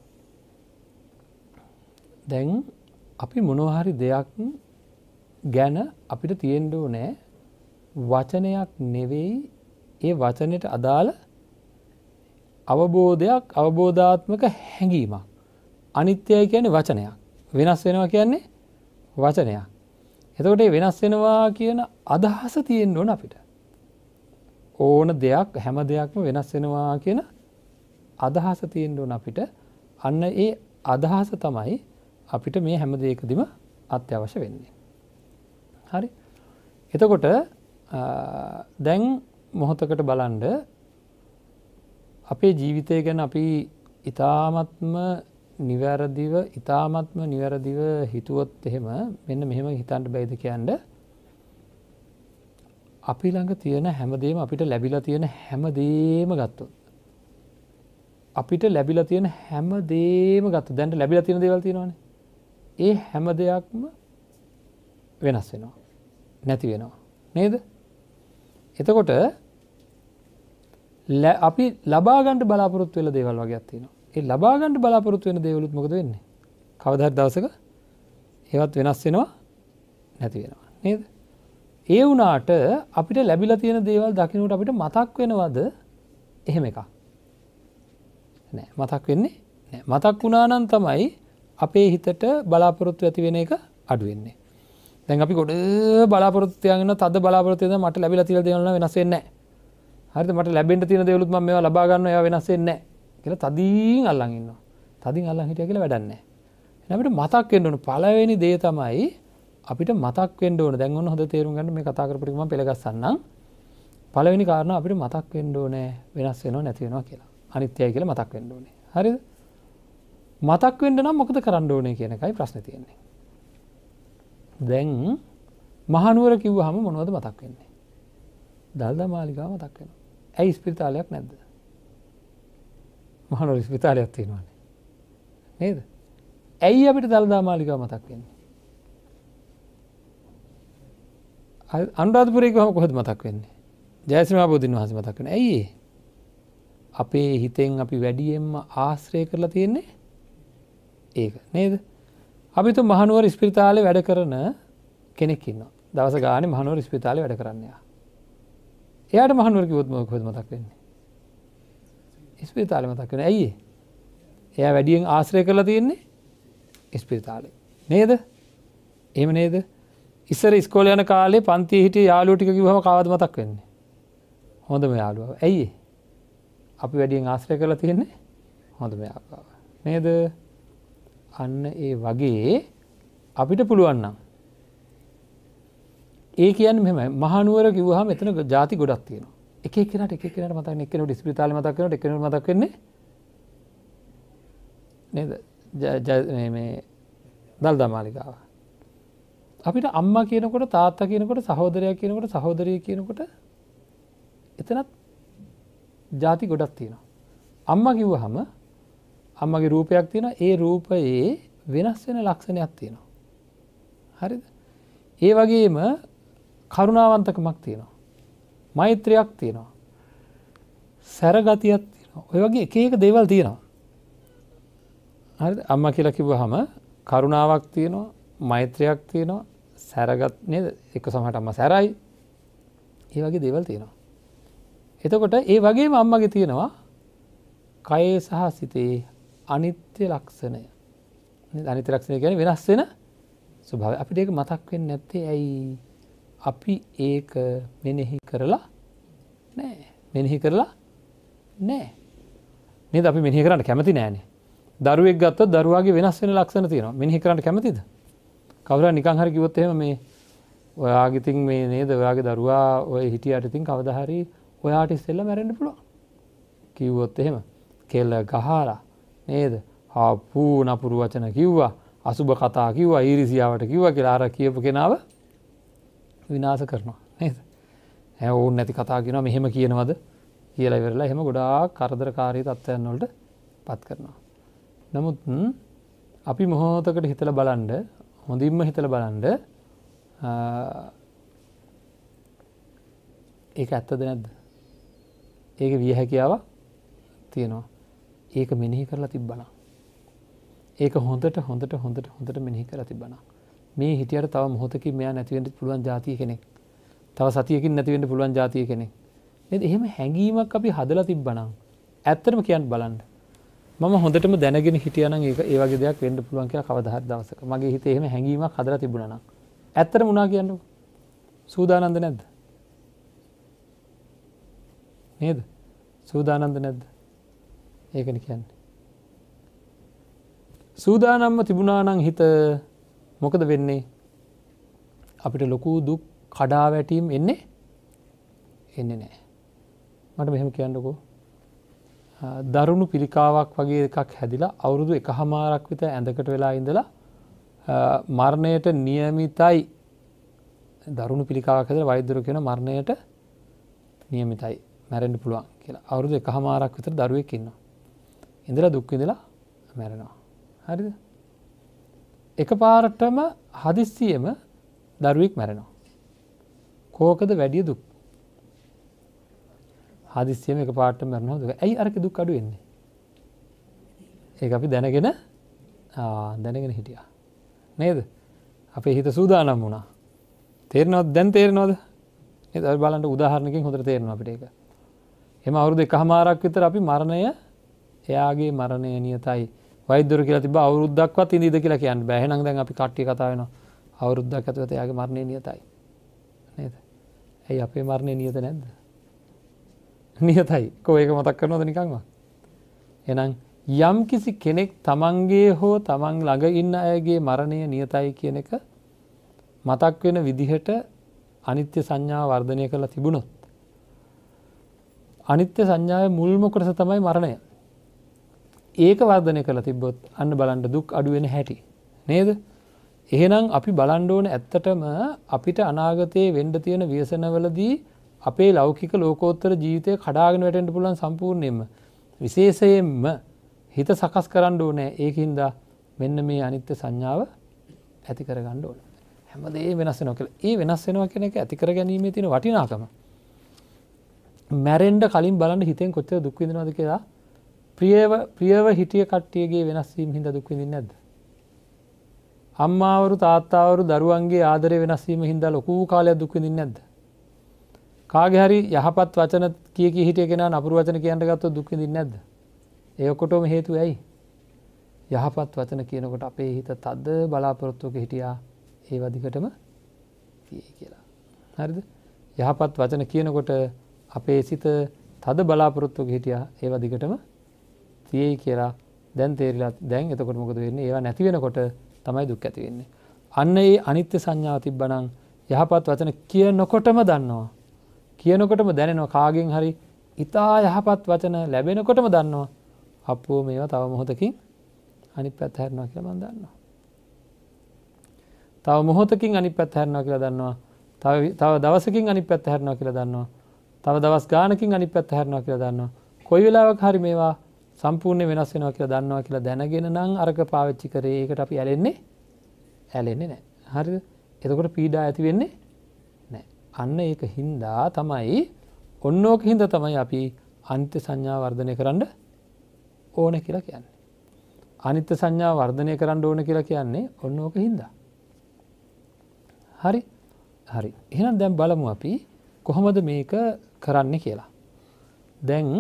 දැන් අපි මොනවා හරි දෙයක් ගැන අපිට තියෙන්න ඕනේ වචනයක් නෙවෙයි ඒ වචනෙට අදාළ අවබෝධයක් අවබෝධාත්මක හැඟීමක්. අනිත්‍යයි කියන්නේ වචනයක්. වෙනස් වෙනවා කියන්නේ වචනයක්. එතකොට මේ වෙනස් වෙනවා කියන අදහස තියෙන්න ඕන අපිට. ඕන දෙයක් හැම දෙයක්ම වෙනස් වෙනවා කියන අදහස තියෙන්න ඕන අපිට. අන්න ඒ අදහස තමයි අපිට මේ හැම දෙයකදීම අත්‍යවශ්‍ය වෙන්නේ. හරි? එතකොට දැන් මොහොතකට බලන්න අපේ ජීවිතය ගැන අපි ඊ타ත්ම නිවැරදිව ඊ타ත්ම නිවැරදිව හිතුවොත් එහෙම මෙන්න මෙහෙම හිතන්න බැයිද කියන්නේ අපි ළඟ තියෙන හැමදේම අපිට ලැබිලා තියෙන හැමදේම ගත්තොත් අපිට ලැබිලා තියෙන හැමදේම ගත්තොත් දැන් ලැබිලා තියෙන දේවල් තියෙනවානේ ඒ හැම දෙයක්ම වෙනස් වෙනවා නැති වෙනවා නේද එතකොට අපි ලබා ගන්න බලාපොරොත්තු වෙන දේවල් වගේක් තියෙනවා ඒ ලබා ගන්න බලාපොරොත්තු වෙන දේවලුත් මොකද වෙන්නේ? කවදා හරි දවසක ඒවත් වෙනස් වෙනවා නැති වෙනවා නේද? ඒ වුණාට අපිට ලැබිලා තියෙන දේවල් දකින්නට අපිට මතක් වෙනවද? එහෙම එකක්. නෑ මතක් වෙන්නේ නෑ. මතක් වුණා නම් තමයි අපේ හිතට බලාපොරොත්තු ඇති වෙන එක අඩු වෙන්නේ. දැන් අපි ගොඩ බලාපොරොත්තු තියාගෙන තද බලාපොරොත්තු වෙන මට ලැබිලා තියෙන දේවල් නම් වෙනස් වෙන්නේ නෑ. හරිද? මට ලැබෙන්න තියෙන දේවලුත් මම මේවා ලබා ගන්නවා ඒවා වෙනස් වෙන්නේ නෑ. කියලා තදින් අල්ලන් ඉන්නවා. තදින් අල්ලන් හිටියා කියලා වැඩක් නැහැ. එහෙනම් අපිට මතක් වෙන්න ඕන පළවෙනි දේ තමයි අපිට මතක් වෙන්න ඕන. දැන් ඔන්න හොඳ තේරුම් ගන්න මේ කතා කරපු ටික මම පෙළගස්සන්නම්. පළවෙනි කාරණා අපිට මතක් වෙන්න ඕනේ වෙනස් වෙනව නැති වෙනවා කියලා. අනිත්‍යයි කියලා මතක් වෙන්න ඕනේ. හරිද? මතක් වෙන්න නම් මොකද කරන්න ඕනේ කියන එකයි ප්‍රශ්නේ තියෙන්නේ. දැන් මහනුවර කිව්වහම මොනවද මතක් වෙන්නේ? දල්දා මාලිගාව මතක් වෙනවා. ඇයි ස්පිරිතාලයක් නැද්ද? මහනුවර ස්පිරිතාලයක් තියෙනවානේ. නේද? ඇයි අපිට දළදා මාලිගාව මතක් වෙන්නේ? අනුරාධපුරේ ගිහම කොහෙද මතක් වෙන්නේ? ජයශ්‍රී මහ බෝධින් වහන්සේ මතක් වෙන්නේ. ඇයි ඒ? අපේ හිතෙන් අපි වැඩියෙන්ම ආශ්‍රය කරලා තියෙන්නේ ඒක නේද? අපි තු මහනුවර ස්පිරිතාලේ වැඩ කරන කෙනෙක් ඉන්නවා. දවස ගානේ මහනුවර ස්පිරිතාලේ වැඩ කරන්න යා. එයාට මහනුවර කිව්වොත් මොකද මතක් වෙන්නේ? ස්පිරිතාලේ මතක් වෙනවා. ඇයි ඒ? එයා වැඩියෙන් ආශ්‍රය කරලා තියෙන්නේ ස්පිරිතාලේ. නේද? එහෙම නේද? ඉස්සර ඉස්කෝලේ යන කාලේ පන්තියේ හිටිය යාළුවෝ ටික කිව්වම කවවද මතක් වෙන්නේ? හොඳම යාළුවා. ඇයි ඒ? අපි වැඩියෙන් ආශ්‍රය කරලා තියෙන්නේ හොඳම යාළුවා. නේද? අන්න ඒ වගේ අපිට පුළුවන් නම් ඒ කියන්නේ මෙහෙමයි. මහනුවර කිව්වහම එතන ಜಾති ගොඩක් තියෙනවා. එක එක්කෙනාට එක එක්කෙනාට මතක් වෙන එක්කෙනෙකුට ඉස්පිරිතාලේ මතක් වෙනකොට එක්කෙනෙකුට මතක් වෙන්නේ නේද? මේ දල්දා මාලිගාව. අපිට අම්මා කියනකොට තාත්තා කියනකොට සහෝදරයා කියනකොට සහෝදරිය කියනකොට එතනත් ಜಾති ගොඩක් තියෙනවා. අම්මා කිව්වහම අම්මගේ රූපයක් තියෙනවා. ඒ රූපයේ වෙනස් වෙන ලක්ෂණයක් තියෙනවා. හරිද? ඒ වගේම කරුණාවන්තකමක් තියෙනවා. මෛත්‍රියක් තියෙනවා. සැරගතියක් තියෙනවා. ඔය වගේ එක එක දේවල් තියෙනවා. හරිද? අම්මා කියලා කිව්වහම කරුණාවක් තියෙනවා, මෛත්‍රියක් තියෙනවා, සැරගත් නේද? එක සමහරට අම්මා සැරයි. ඒ වගේ දේවල් තියෙනවා. එතකොට ඒ වගේම අම්මගේ තියෙනවා කයේ සහ සිතේ අනිත්‍ය ලක්ෂණය. නේද? අනිත්‍ය ලක්ෂණය කියන්නේ වෙනස් වෙන ස්වභාවය. අපිට ඒක මතක් වෙන්නේ නැත්තේ ඇයි? අපි ඒක මෙනෙහි කරලා නැහැ. මෙනෙහි කරලා නැහැ. නේද? අපි මෙනෙහි කරන්න කැමති නෑනේ. දරුවෙක් ගත්තොත් දරුවාගේ වෙනස් වෙන ලක්ෂණ තියෙනවා. මෙනෙහි කරන්න කැමතිද? කවුරු හරි නිකන් හරි කිව්වොත් එහෙම මේ ඔයාගේ ඉතින් මේ නේද ඔයාගේ දරුවා ඔය හිටියට ඉතින් කවදා හරි ඔයාට ඉස්සෙල්ලා මැරෙන්න පුළුවන්. කිව්වොත් එහෙම කෙල ගහලා නේද? ආපු නපුරු වචන කිව්වා, අසුබ කතා කිව්වා, ඊරිසියාවට කිව්වා කියලා අර කියපු කෙනාව විනාශ කරනවා නේද? ඈ ඕන් නැති කතා කියනවා මෙහෙම කියනවද කියලා ඉවරලා එහෙම ගොඩාක් කරදරකාරී තත්ත්වයන් වලට පත් කරනවා. නමුත් අපි මොහොතකට හිතලා බලන්න, හොඳින්ම හිතලා බලන්න ඒක ඇත්තද නැද්ද? ඒක විය හැකියාවක් තියෙනවා. ඒක මෙනෙහි කරලා තිබ්බනම්. ඒක හොඳට හොඳට හොඳට හොඳට මෙනෙහි කරලා තිබ්බනම්. මේ හිටියට තව මොහොතකින් මෙයා නැති වෙන්න පුළුවන් જાතිය කෙනෙක්. තව සතියකින් නැති වෙන්න පුළුවන් જાතිය කෙනෙක්. නේද? එහෙම හැඟීමක් අපි හදලා තිබ්බනම් ඇත්තටම කියන්න බලන්න. මම හොඳටම දැනගෙන හිටියා නම් ඒක ඒ වගේ දෙයක් වෙන්න පුළුවන් කියලා කවදා හරි දවසක. මගේ හිතේ එහෙම හැඟීමක් හදලා තිබුණා නම් ඇත්තටම වුණා කියන්නකො. සූදානම්ද නැද්ද? නේද? සූදානම්ද නැද්ද? ඒකනේ කියන්නේ. සූදානම්ම තිබුණා නම් හිත මොකද වෙන්නේ? අපිට ලොකු දුක් කඩා වැටීම් එන්නේ එන්නේ නැහැ. මට මෙහෙම කියන්නකෝ. දරුණු පිළිකාවක් වගේ එකක් හැදිලා අවුරුදු එකහමාරක් විතර ඇඳකට වෙලා ඉඳලා මරණයට නියමිතයි. දරුණු පිළිකාවක් හැදලා වෛද්‍යවරු කියන මරණයට නියමිතයි. මැරෙන්න පුළුවන් කියලා. අවුරුදු එකහමාරක් විතර දරුවෙක් ඉන්නවා. ඉඳලා දුක් විඳලා මැරෙනවා. හරිද? එකපාරටම හදිස්සියෙම දරුවෙක් මැරෙනවා. කෝකද වැඩි දුක්? හදිස්සියෙම එකපාරටම මැරෙනවා දුක. ඇයි අරක දුක් අඩු වෙන්නේ? ඒක අපි දැනගෙන ආ දැනගෙන හිටියා. නේද? අපේ හිත සූදානම් වුණා. තේරෙනවද? දැන් තේරෙනවද? නේද? අපි බලන්න උදාහරණකින් හොඳට තේරෙනවා අපිට ඒක. එහෙම අවුරුදු එකහමාරක් විතර අපි මරණය එයාගේ මරණය නියතයි. වෛද්‍යවරු කියලා තිබ්බා අවුරුද්දක්වත් ඉඳීද කියලා කියන්න බෑ. එහෙනම් දැන් අපි කට්ටිය කතා වෙනවා අවුරුද්දක් ඇතුළත එයාගේ මරණය නියතයි. නේද? ඇයි අපේ මරණය නියත නැද්ද? නියතයි. කො ඒක මතක් කරනවද නිකන්ම? එහෙනම් යම් කිසි කෙනෙක් තමන්ගේ හෝ තමන් ළඟ ඉන්න අයගේ මරණය නියතයි කියන එක මතක් වෙන විදිහට අනිත්‍ය සංඥාව වර්ධනය කරලා තිබුණොත් අනිත්‍ය සංඥාවේ මුල්ම කොටස තමයි මරණය. ඒක වර්ධනය කරලා තිබ්බොත් අන්න බලන්න දුක් අඩු වෙන හැටි. නේද? එහෙනම් අපි බලන්න ඕනේ ඇත්තටම අපිට අනාගතයේ වෙන්න තියෙන ව්‍යසනවලදී අපේ ලෞකික ලෝකෝත්තර ජීවිතය කඩාගෙන වැටෙන්න පුළුවන් සම්පූර්ණයෙන්ම. විශේෂයෙන්ම හිත සකස් කරන්න ඕනේ. ඒකින්ද මෙන්න මේ අනිත්‍ය සංඥාව ඇති කරගන්න ඕනේ. හැමදේම වෙනස් වෙනවා කියලා. ඒ වෙනස් වෙනවා කියන එක ඇති කර ගැනීමේ තියෙන වටිනාකම. මැරෙන්න කලින් බලන්න හිතෙන් කොච්චර දුක් විඳිනවද කියලා. ප්‍රියව ප්‍රියව හිටිය කට්ටියගේ වෙනස් වීම හින්දා දුක් විඳින්නේ නැද්ද? අම්මාවරු තාත්තාවරු දරුවන්ගේ ආදරය වෙනස් වීම හින්දා ලොකු කාලයක් දුක් විඳින්නේ නැද්ද? කාගේ හරි යහපත් වචන කිය කී හිටිය කෙනා නපුරු වචන කියන්න ගත්තොත් දුක් විඳින්නේ නැද්ද? ඒ ඔක්කොටම හේතුව ඇයි? යහපත් වචන කියනකොට අපේ හිත තද බලාපොරොත්තුක හිටියා. ඒව දිගටම තියෙයි කියලා. හරිද? යහපත් වචන කියනකොට අපේ සිත තද බලාපොරොත්තුක හිටියා ඒවා දිගටම තියෙයි කියලා දැන් තේරිලා දැන් එතකොට මොකද වෙන්නේ? ඒවා නැති වෙනකොට තමයි දුක් ඇති වෙන්නේ. අන්න ඒ අනිත්‍ය සංඥාව තිබ්බනම් යහපත් වචන කියනකොටම දන්නවා. කියනකොටම දැනෙනවා කාගෙන් හරි ඊතා යහපත් වචන ලැබෙනකොටම දන්නවා. අපෝ මේවා තව මොහොතකින් අනිත් පැත්ත හැරෙනවා කියලා මම දන්නවා. තව මොහොතකින් අනිත් පැත්ත හැරෙනවා කියලා දන්නවා. තව තව දවසකින් අනිත් පැත්ත හැරෙනවා කියලා දන්නවා. තව දවස් ගානකින් අනිත් පැත්ත හැරෙනවා කියලා දන්නවා. කොයි වෙලාවක හරි මේවා සම්පූර්ණ වෙනස් වෙනවා කියලා දන්නවා කියලා දැනගෙන නම් අරක පාවිච්චි කරේ. ඒකට අපි ඇලෙන්නේ ඇලෙන්නේ නැහැ. හරිද? එතකොට පීඩා ඇති වෙන්නේ නැහැ. අන්න ඒක හින්දා තමයි ඔන්නෝක හින්දා තමයි අපි අනිත්‍ය සංඥා වර්ධනය කරන්න ඕන කියලා කියන්නේ. අනිත්‍ය සංඥා වර්ධනය කරන්න ඕන කියලා කියන්නේ ඔන්නෝක හින්දා. හරි? හරි. එහෙනම් දැන් බලමු අපි කොහොමද මේක කරන්නේ කියලා. දැන්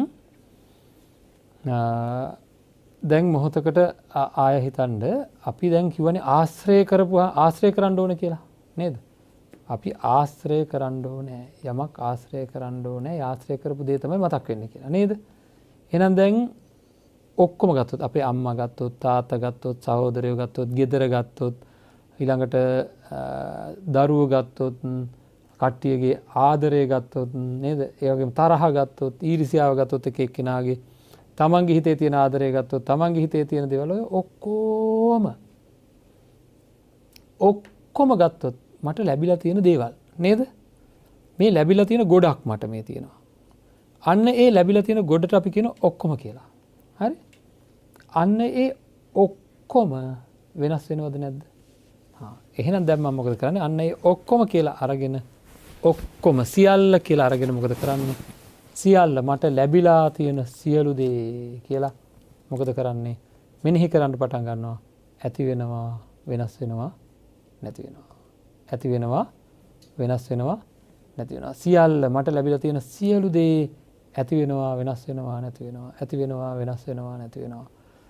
දැන් මොහොතකට ආය හිතන්න අපි දැන් කිව්වනේ ආශ්‍රය කරපුවා ආශ්‍රය කරන්න ඕන කියලා නේද? අපි ආශ්‍රය කරන්න ඕනේ යමක් ආශ්‍රය කරන්න ඕනේ ආශ්‍රය කරපු දේ තමයි මතක් වෙන්නේ කියලා නේද? එහෙනම් දැන් ඔක්කොම ගත්තොත් අපේ අම්මා ගත්තොත් තාත්තා ගත්තොත් සහෝදරයෝ ගත්තොත් ගෙදර ගත්තොත් ඊළඟට දරුවෝ ගත්තොත් කට්ටියගේ ආදරය ගත්තොත් නේද? ඒ වගේම තරහ ගත්තොත් ඊර්ෂ්‍යාව ගත්තොත් එක එක්කෙනාගේ තමන්ගේ හිතේ තියෙන ආදරය ගත්තොත් තමන්ගේ හිතේ තියෙන දේවල් ඔය ඔක්කොම ඔක්කොම ගත්තොත් මට ලැබිලා තියෙන දේවල් නේද? මේ ලැබිලා තියෙන ගොඩක් මට මේ තියෙනවා. අන්න ඒ ලැබිලා තියෙන ගොඩට අපි කියන ඔක්කොම කියලා. හරි? අන්න ඒ ඔක්කොම වෙනස් වෙනවද නැද්ද? හා එහෙනම් දැන් මම මොකද කරන්නේ? අන්න ඒ ඔක්කොම කියලා අරගෙන ඔක්කොම සියල්ල කියලා අරගෙන මොකද කරන්නේ? සියල්ල මට ලැබිලා තියෙන සියලු දේ කියලා මොකද කරන්නේ? මෙනෙහි කරන්න පටන් ගන්නවා. ඇති වෙනවා, වෙනස් වෙනවා, නැති වෙනවා. ඇති වෙනවා, වෙනස් වෙනවා, නැති වෙනවා. සියල්ල මට ලැබිලා තියෙන සියලු දේ ඇති වෙනවා, වෙනස් වෙනවා, නැති වෙනවා. ඇති වෙනවා, වෙනස් වෙනවා, නැති වෙනවා.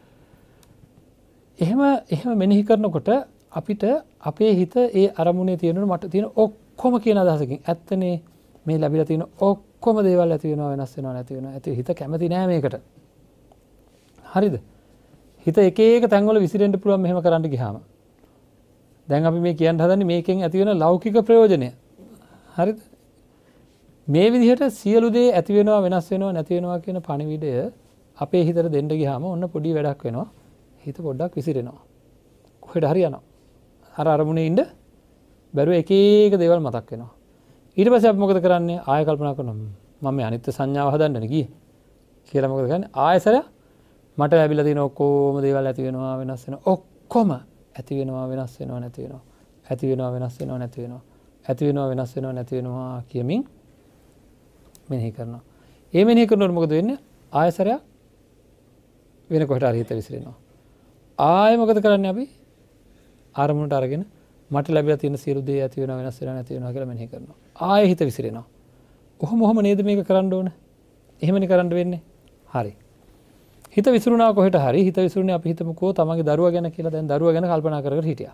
එහෙම එහෙම මෙනෙහි කරනකොට අපිට අපේ හිත ඒ අරමුණේ තියෙන මට තියෙන ඔක්කොම කියන අදහසකින් ඇත්තනේ මේ ලැබිලා තියෙන ඔක්කොම දේවල් ඇති වෙනවා, වෙනස් වෙනවා, නැති වෙනවා. ඇති හිත කැමති නෑ මේකට. හරිද? හිත එක එක තැන්වල විසිරෙන්න පුළුවන් මෙහෙම කරන්න ගියාම. දැන් අපි මේ කියන්න හදන්නේ මේකෙන් ඇති වෙන ලෞකික ප්‍රයෝජනය. හරිද? මේ විදිහට සියලු දේ ඇති වෙනවා, වෙනස් වෙනවා, නැති වෙනවා කියන පණිවිඩය අපේ හිතට දෙන්න ගියාම ඔන්න පොඩි වැඩක් වෙනවා. හිත පොඩ්ඩක් විසිරෙනවා. කොහෙද හරි යනවා. අර අරමුණේ ඉන්න බැරුව එක එක දේවල් මතක් වෙනවා. ඊට පස්සේ අපි මොකද කරන්නේ? ආය කල්පනා කරනවා මම මේ අනිත්‍ය සංඥාව හදන්නනේ ගියේ කියලා මොකද කරන්නේ? ආයසර මට ලැබිලා තියෙන ඔක්කොම දේවල් ඇති වෙනවා, වෙනස් වෙනවා. ඔක්කොම ඇති වෙනවා, වෙනස් වෙනවා, නැති වෙනවා. ඇති වෙනවා, වෙනස් වෙනවා, නැති වෙනවා. ඇති වෙනවා, වෙනස් වෙනවා, නැති වෙනවා කියමින් මෙනෙහි කරනවා. ඒ මෙනෙහි කරනකොට මොකද වෙන්නේ? ආයසරයක් වෙන කොහෙට හරි හිත විසිරෙනවා. ආයෙ මොකද කරන්නේ අපි? ආරමුණට අරගෙන මට ලැබිලා තියෙන සියලු දේ ඇති වෙනවා, වෙනස් වෙනවා, නැති වෙනවා කියලා මෙනෙහි කරනවා. ආයෙ හිත විසිරෙනවා. ඔහොම ඔහොම නේද මේක කරන්න ඕන? එහෙමනේ කරන්න වෙන්නේ. හරි. හිත විසිරුණා කොහෙට හරි හිත විසිරුනේ අපි හිතමුකෝ තමන්ගේ දරුවා ගැන කියලා. දැන් දරුවා ගැන කල්පනා කර කර හිටියා.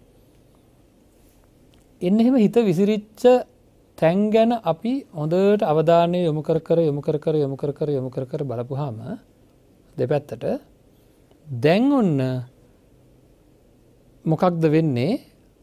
එන්න එහෙම හිත විසිරිච්ච තැන් ගැන අපි හොඳට අවධානය යොමු කර කර යොමු කර කර යොමු කර කර යොමු කර කර බලපුවාම දෙපැත්තට දැන් ඔන්න මොකක්ද වෙන්නේ?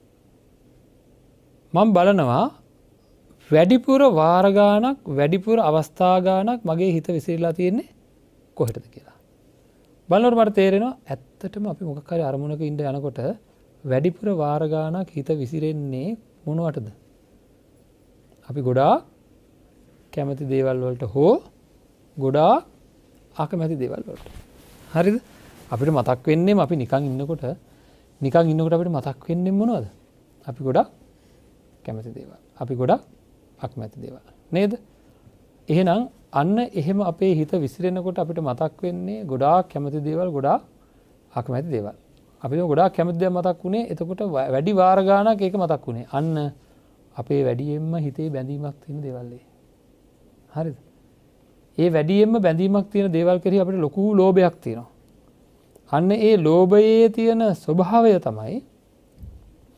මම බලනවා වැඩිපුර වාර ගාණක් වැඩිපුර අවස්ථා ගාණක් මගේ හිත විසිරලා තියෙන්නේ කොහෙටද කියලා. බලනකොට මට තේරෙනවා ඇත්තටම අපි මොකක් හරි අරමුණක ඉඳ යනකොට වැඩිපුර වාර ගාණක් හිත විසිරෙන්නේ මොනවටද? අපි ගොඩාක් කැමති දේවල් වලට හෝ ගොඩාක් අකමැති දේවල් වලට. හරිද? අපිට මතක් වෙන්නේම අපි නිකන් ඉන්නකොට නිකන් ඉන්නකොට අපිට මතක් වෙන්නේ මොනවද? අපි ගොඩක් කැමති දේවල්. අපි ගොඩක් අකමැති දේවල්. නේද? එහෙනම් අන්න එහෙම අපේ හිත විසිරෙනකොට අපිට මතක් වෙන්නේ ගොඩාක් කැමති දේවල්, ගොඩාක් අකමැති දේවල්. අපිට ගොඩාක් කැමති දේවල් මතක් වුණේ එතකොට වැඩි වාර ගාණක් ඒක මතක් වුණේ. අන්න අපේ වැඩියෙන්ම හිතේ බැඳීමක් තියෙන දේවල් ඒ. හරිද? ඒ වැඩියෙන්ම බැඳීමක් තියෙන දේවල් කෙරෙහි අපිට ලොකු ලෝභයක් තියෙනවා. අන්න ඒ ලෝභයේ තියෙන ස්වභාවය තමයි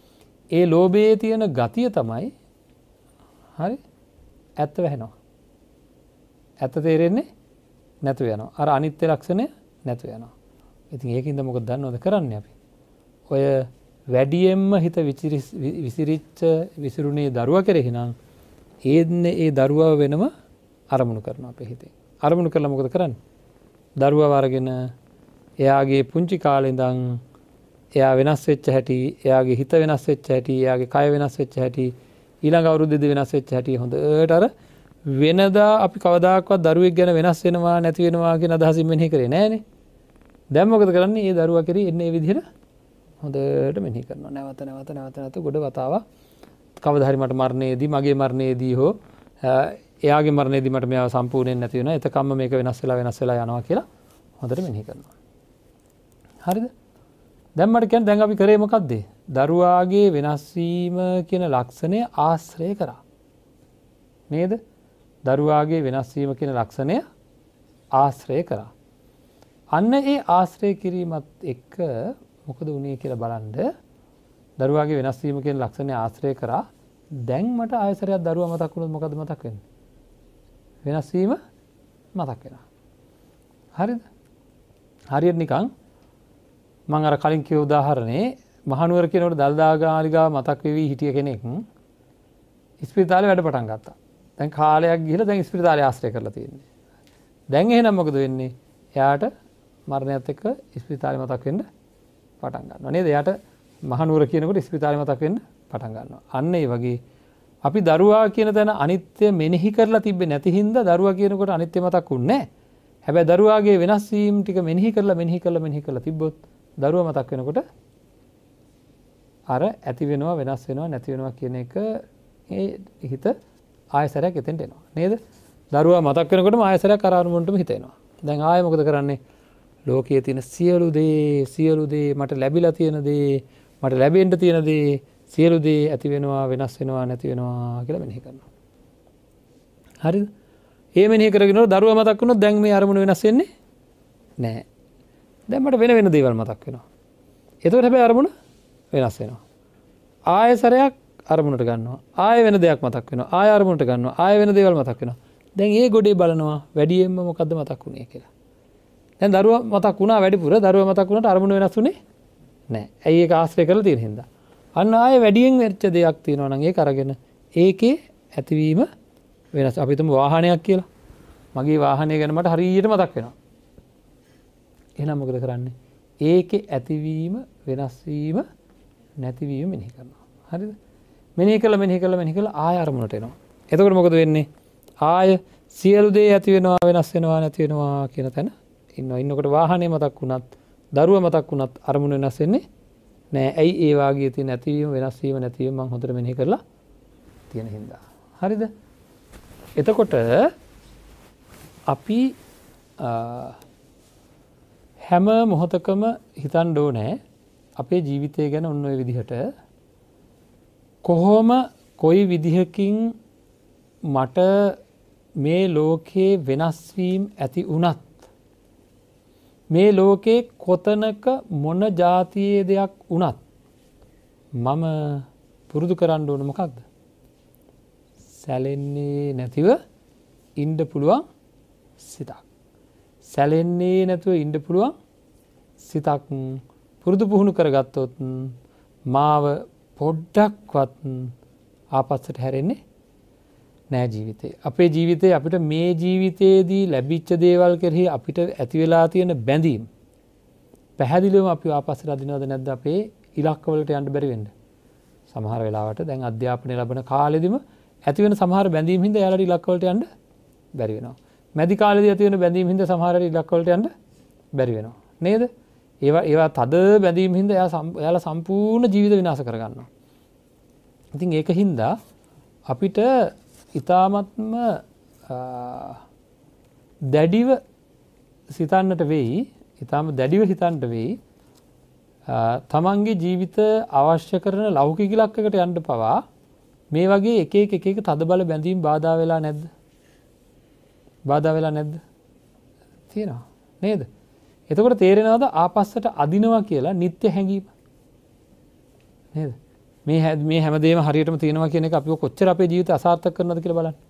ඒ ලෝභයේ තියෙන ගතිය තමයි හරි ඇත්ත වැහෙනවා. ඇත්ත තේරෙන්නේ නැතු වෙනවා. අර අනිත්‍ය ලක්ෂණය නැතු වෙනවා. ඉතින් ඒකින්ද මොකද දන්නවද කරන්නේ අපි? ඔය වැඩියෙන්ම හිත විසිරිච්ච විසිරුණේ දරුවා කෙරෙහි නම් ඒන්නේ ඒ දරුවා වෙනම අරමුණු කරනවා අපේ හිතේ. අරමුණු කරලා මොකද කරන්නේ? දරුවා වරගෙන එයාගේ පුංචි කාලේ ඉඳන් එයා වෙනස් වෙච්ච හැටි, එයාගේ හිත වෙනස් වෙච්ච හැටි, එයාගේ කය වෙනස් වෙච්ච හැටි, ඊළඟ අවුරුද්දේදී වෙනස් වෙච්ච හැටි හොඳට අර වෙනදා අපි කවදාකවත් දරුවෙක් ගැන වෙනස් වෙනවා නැති වෙනවා කියන අදහසින් මෙනෙහි කරේ නෑනේ. දැන් මොකද කරන්නේ? මේ දරුවා කෙරේ එන්නේ මේ විදිහට හොඳට මෙනෙහි කරනවා. නැවත නැවත නැවත නැවත ගොඩ වතාවක් කවදා හරි මට මරණයේදී, මගේ මරණයේදී හෝ එයාගේ මරණයේදී මට මෙයාව සම්පූර්ණයෙන් නැති වෙනවා. එතකම්ම මේක වෙනස් වෙලා වෙනස් වෙලා යනවා කියලා හොඳට මෙනෙහි කරනවා. හරිද? දැන් මට කියන්න දැන් අපි කරේ මොකද්ද? දරුවාගේ වෙනස් වීම කියන ලක්ෂණය ආශ්‍රය කරා. නේද? දරුවාගේ වෙනස් වීම කියන ලක්ෂණය ආශ්‍රය කරා. අන්න ඒ ආශ්‍රය කිරීමත් එක්ක මොකද වුණේ කියලා බලන්න. දරුවාගේ වෙනස් වීම කියන ලක්ෂණය ආශ්‍රය කරා. දැන් මට ආයසරයක් දරුවා මතක් වුණොත් මොකද මතක් වෙන්නේ? වෙනස් වීම මතක් වෙනවා. හරිද? හරියට නිකන් මම අර කලින් කිව්ව උදාහරණේ මහනුවර කියනකොට දල්දා ගාලිගාව මතක් වෙවි හිටිය කෙනෙක් ඉස්පිරිතාලේ වැඩ පටන් ගත්තා. දැන් කාලයක් ගිහලා දැන් ඉස්පිරිතාලේ ආශ්‍රය කරලා තියෙන්නේ. දැන් එහෙනම් මොකද වෙන්නේ? එයාට මරණයත් එක්ක ඉස්පිරිතාලේ මතක් වෙන්න පටන් ගන්නවා. නේද? එයාට මහනුවර කියනකොට ඉස්පිරිතාලේ මතක් වෙන්න පටන් ගන්නවා. අන්න ඒ වගේ අපි දරුවා කියන තැන අනිත්‍ය මෙනෙහි කරලා තිබ්බේ නැති හින්දා දරුවා කියනකොට අනිත්‍ය මතක් වුන්නේ නැහැ. හැබැයි දරුවාගේ වෙනස් වීම ටික මෙනෙහි කරලා මෙනෙහි කරලා මෙනෙහි කරලා තිබ්බොත් දරුවා මතක් වෙනකොට අර ඇති වෙනවා වෙනස් වෙනවා නැති වෙනවා කියන එක ඒ හිත ආයසරයක් එතෙන්ට එනවා. නේද? දරුවා මතක් වෙනකොටම ආයසරයක් අර අරමුණටම හිත එනවා. දැන් ආයෙ මොකද කරන්නේ? ලෝකයේ තියෙන සියලු දේ සියලු දේ මට ලැබිලා තියෙන දේ මට ලැබෙන්න තියෙන දේ සියලු දේ ඇති වෙනවා වෙනස් වෙනවා නැති වෙනවා කියලා මෙනෙහි කරනවා. හරිද? ඒ මෙනෙහි කරගෙනනොත් දරුවා මතක් වුණොත් දැන් මේ අරමුණ වෙනස් වෙන්නේ නැහැ. දැන් මට වෙන වෙන දේවල් මතක් වෙනවා. එතකොට හැබැයි අරමුණ වෙනස් වෙනවා. ආයෙ සරයක් අරමුණට ගන්නවා. ආයෙ වෙන දෙයක් මතක් වෙනවා. ආයෙ අරමුණට ගන්නවා. ආයෙ වෙන දේවල් මතක් වෙනවා. දැන් ඒ ගොඩේ බලනවා වැඩියෙන්ම මොකද්ද මතක් වුනේ කියලා. දැන් දරුවා මතක් වුණා වැඩිපුර. දරුවා මතක් වුණාට අරමුණ වෙනස් වුනේ නැහැ. ඇයි ඒක ආශ්‍රය කරලා තියෙන හින්දා. අන්න ආයෙ වැඩියෙන් වෙච්ච දෙයක් තියෙනවා නම් ඒක අරගෙන ඒකේ ඇතිවීම වෙනස්. අපි හිතමු වාහනයක් කියලා. මගේ වාහනය ගැන මට හරියට මතක් වෙනවා. එහෙනම් මොකද කරන්නේ? ඒකේ ඇතිවීම වෙනස් වීම නැතිවීම මෙනෙහි කරනවා. හරිද? මෙනෙහි කළා මෙනෙහි කළා මෙනෙහි කළා ආය අරමුණට එනවා. එතකොට මොකද වෙන්නේ? ආය සියලු දේ ඇති වෙනවා වෙනස් වෙනවා නැති වෙනවා කියන තැන ඉන්නවා. ඉන්නකොට වාහනේ මතක් වුණත්, දරුවා මතක් වුණත් අරමුණ වෙනස් වෙන්නේ නෑ. ඇයි ඒ වාගේ තියෙන ඇතිවීම වෙනස් වීම නැතිවීම මම හොඳට මෙනෙහි කරලා තියෙන හින්දා. හරිද? එතකොට අපි හැම මොහොතකම හිතන්න ඕනේ අපේ ජීවිතය ගැන ඔන්න ඔය විදිහට කොහොම කොයි විදිහකින් මට මේ ලෝකේ වෙනස් වීම ඇති වුණත් මේ ලෝකේ කොතනක මොන જાතියේ දෙයක් වුණත් මම පුරුදු කරන්න ඕන මොකක්ද? සැලෙන්නේ නැතිව ඉන්න පුළුවන් සිතක්. සැලෙන්නේ නැතුව ඉන්න පුළුවන් සිතක් පුරුදු පුහුණු කරගත්තොත් මාව පොඩ්ඩක්වත් ආපස්සට හැරෙන්නේ නෑ ජීවිතේ. අපේ ජීවිතේ අපිට මේ ජීවිතේදී ලැබිච්ච දේවල් කෙරෙහි අපිට ඇති වෙලා තියෙන බැඳීම් පැහැදිලිවම අපි ආපස්සට අදිනවද නැද්ද අපේ ඉලක්ක වලට යන්න බැරි වෙන්න. සමහර වෙලාවට දැන් අධ්‍යාපනය ලැබෙන කාලෙදිම ඇති වෙන සමහර බැඳීම් හින්දා එයාලට ඉලක්ක වලට යන්න බැරි වෙනවා. මැදි කාලේදී ඇති වෙන බැඳීම් හින්දා සමහර වෙලාවට ඉලක්ක වලට යන්න බැරි වෙනවා. නේද? ඒවා ඒවා තද බැඳීම් හින්දා එයා එයාලා සම්පූර්ණ ජීවිත විනාශ කරගන්නවා. ඉතින් ඒක හින්දා අපිට ඊ타මත්ම දැඩිව සිතන්නට වෙයි, ඊටාම දැඩිව හිතන්නට වෙයි. තමන්ගේ ජීවිත අවශ්‍ය කරන ලෞකික ඉලක්කයකට යන්න පවා මේ වගේ එක එක එක එක තදබල බැඳීම් බාධා වෙලා නැද්ද? බාධා වෙලා නැද්ද? තියෙනවා නේද? එතකොට තේරෙනවද ආපස්සට අදිනවා කියලා නිත්‍ය හැඟීම? නේද? මේ මේ හැමදේම හරියටම තියෙනවා කියන එක අපිව කොච්චර අපේ ජීවිතය අසාර්ථක කරනවද කියලා බලන්න.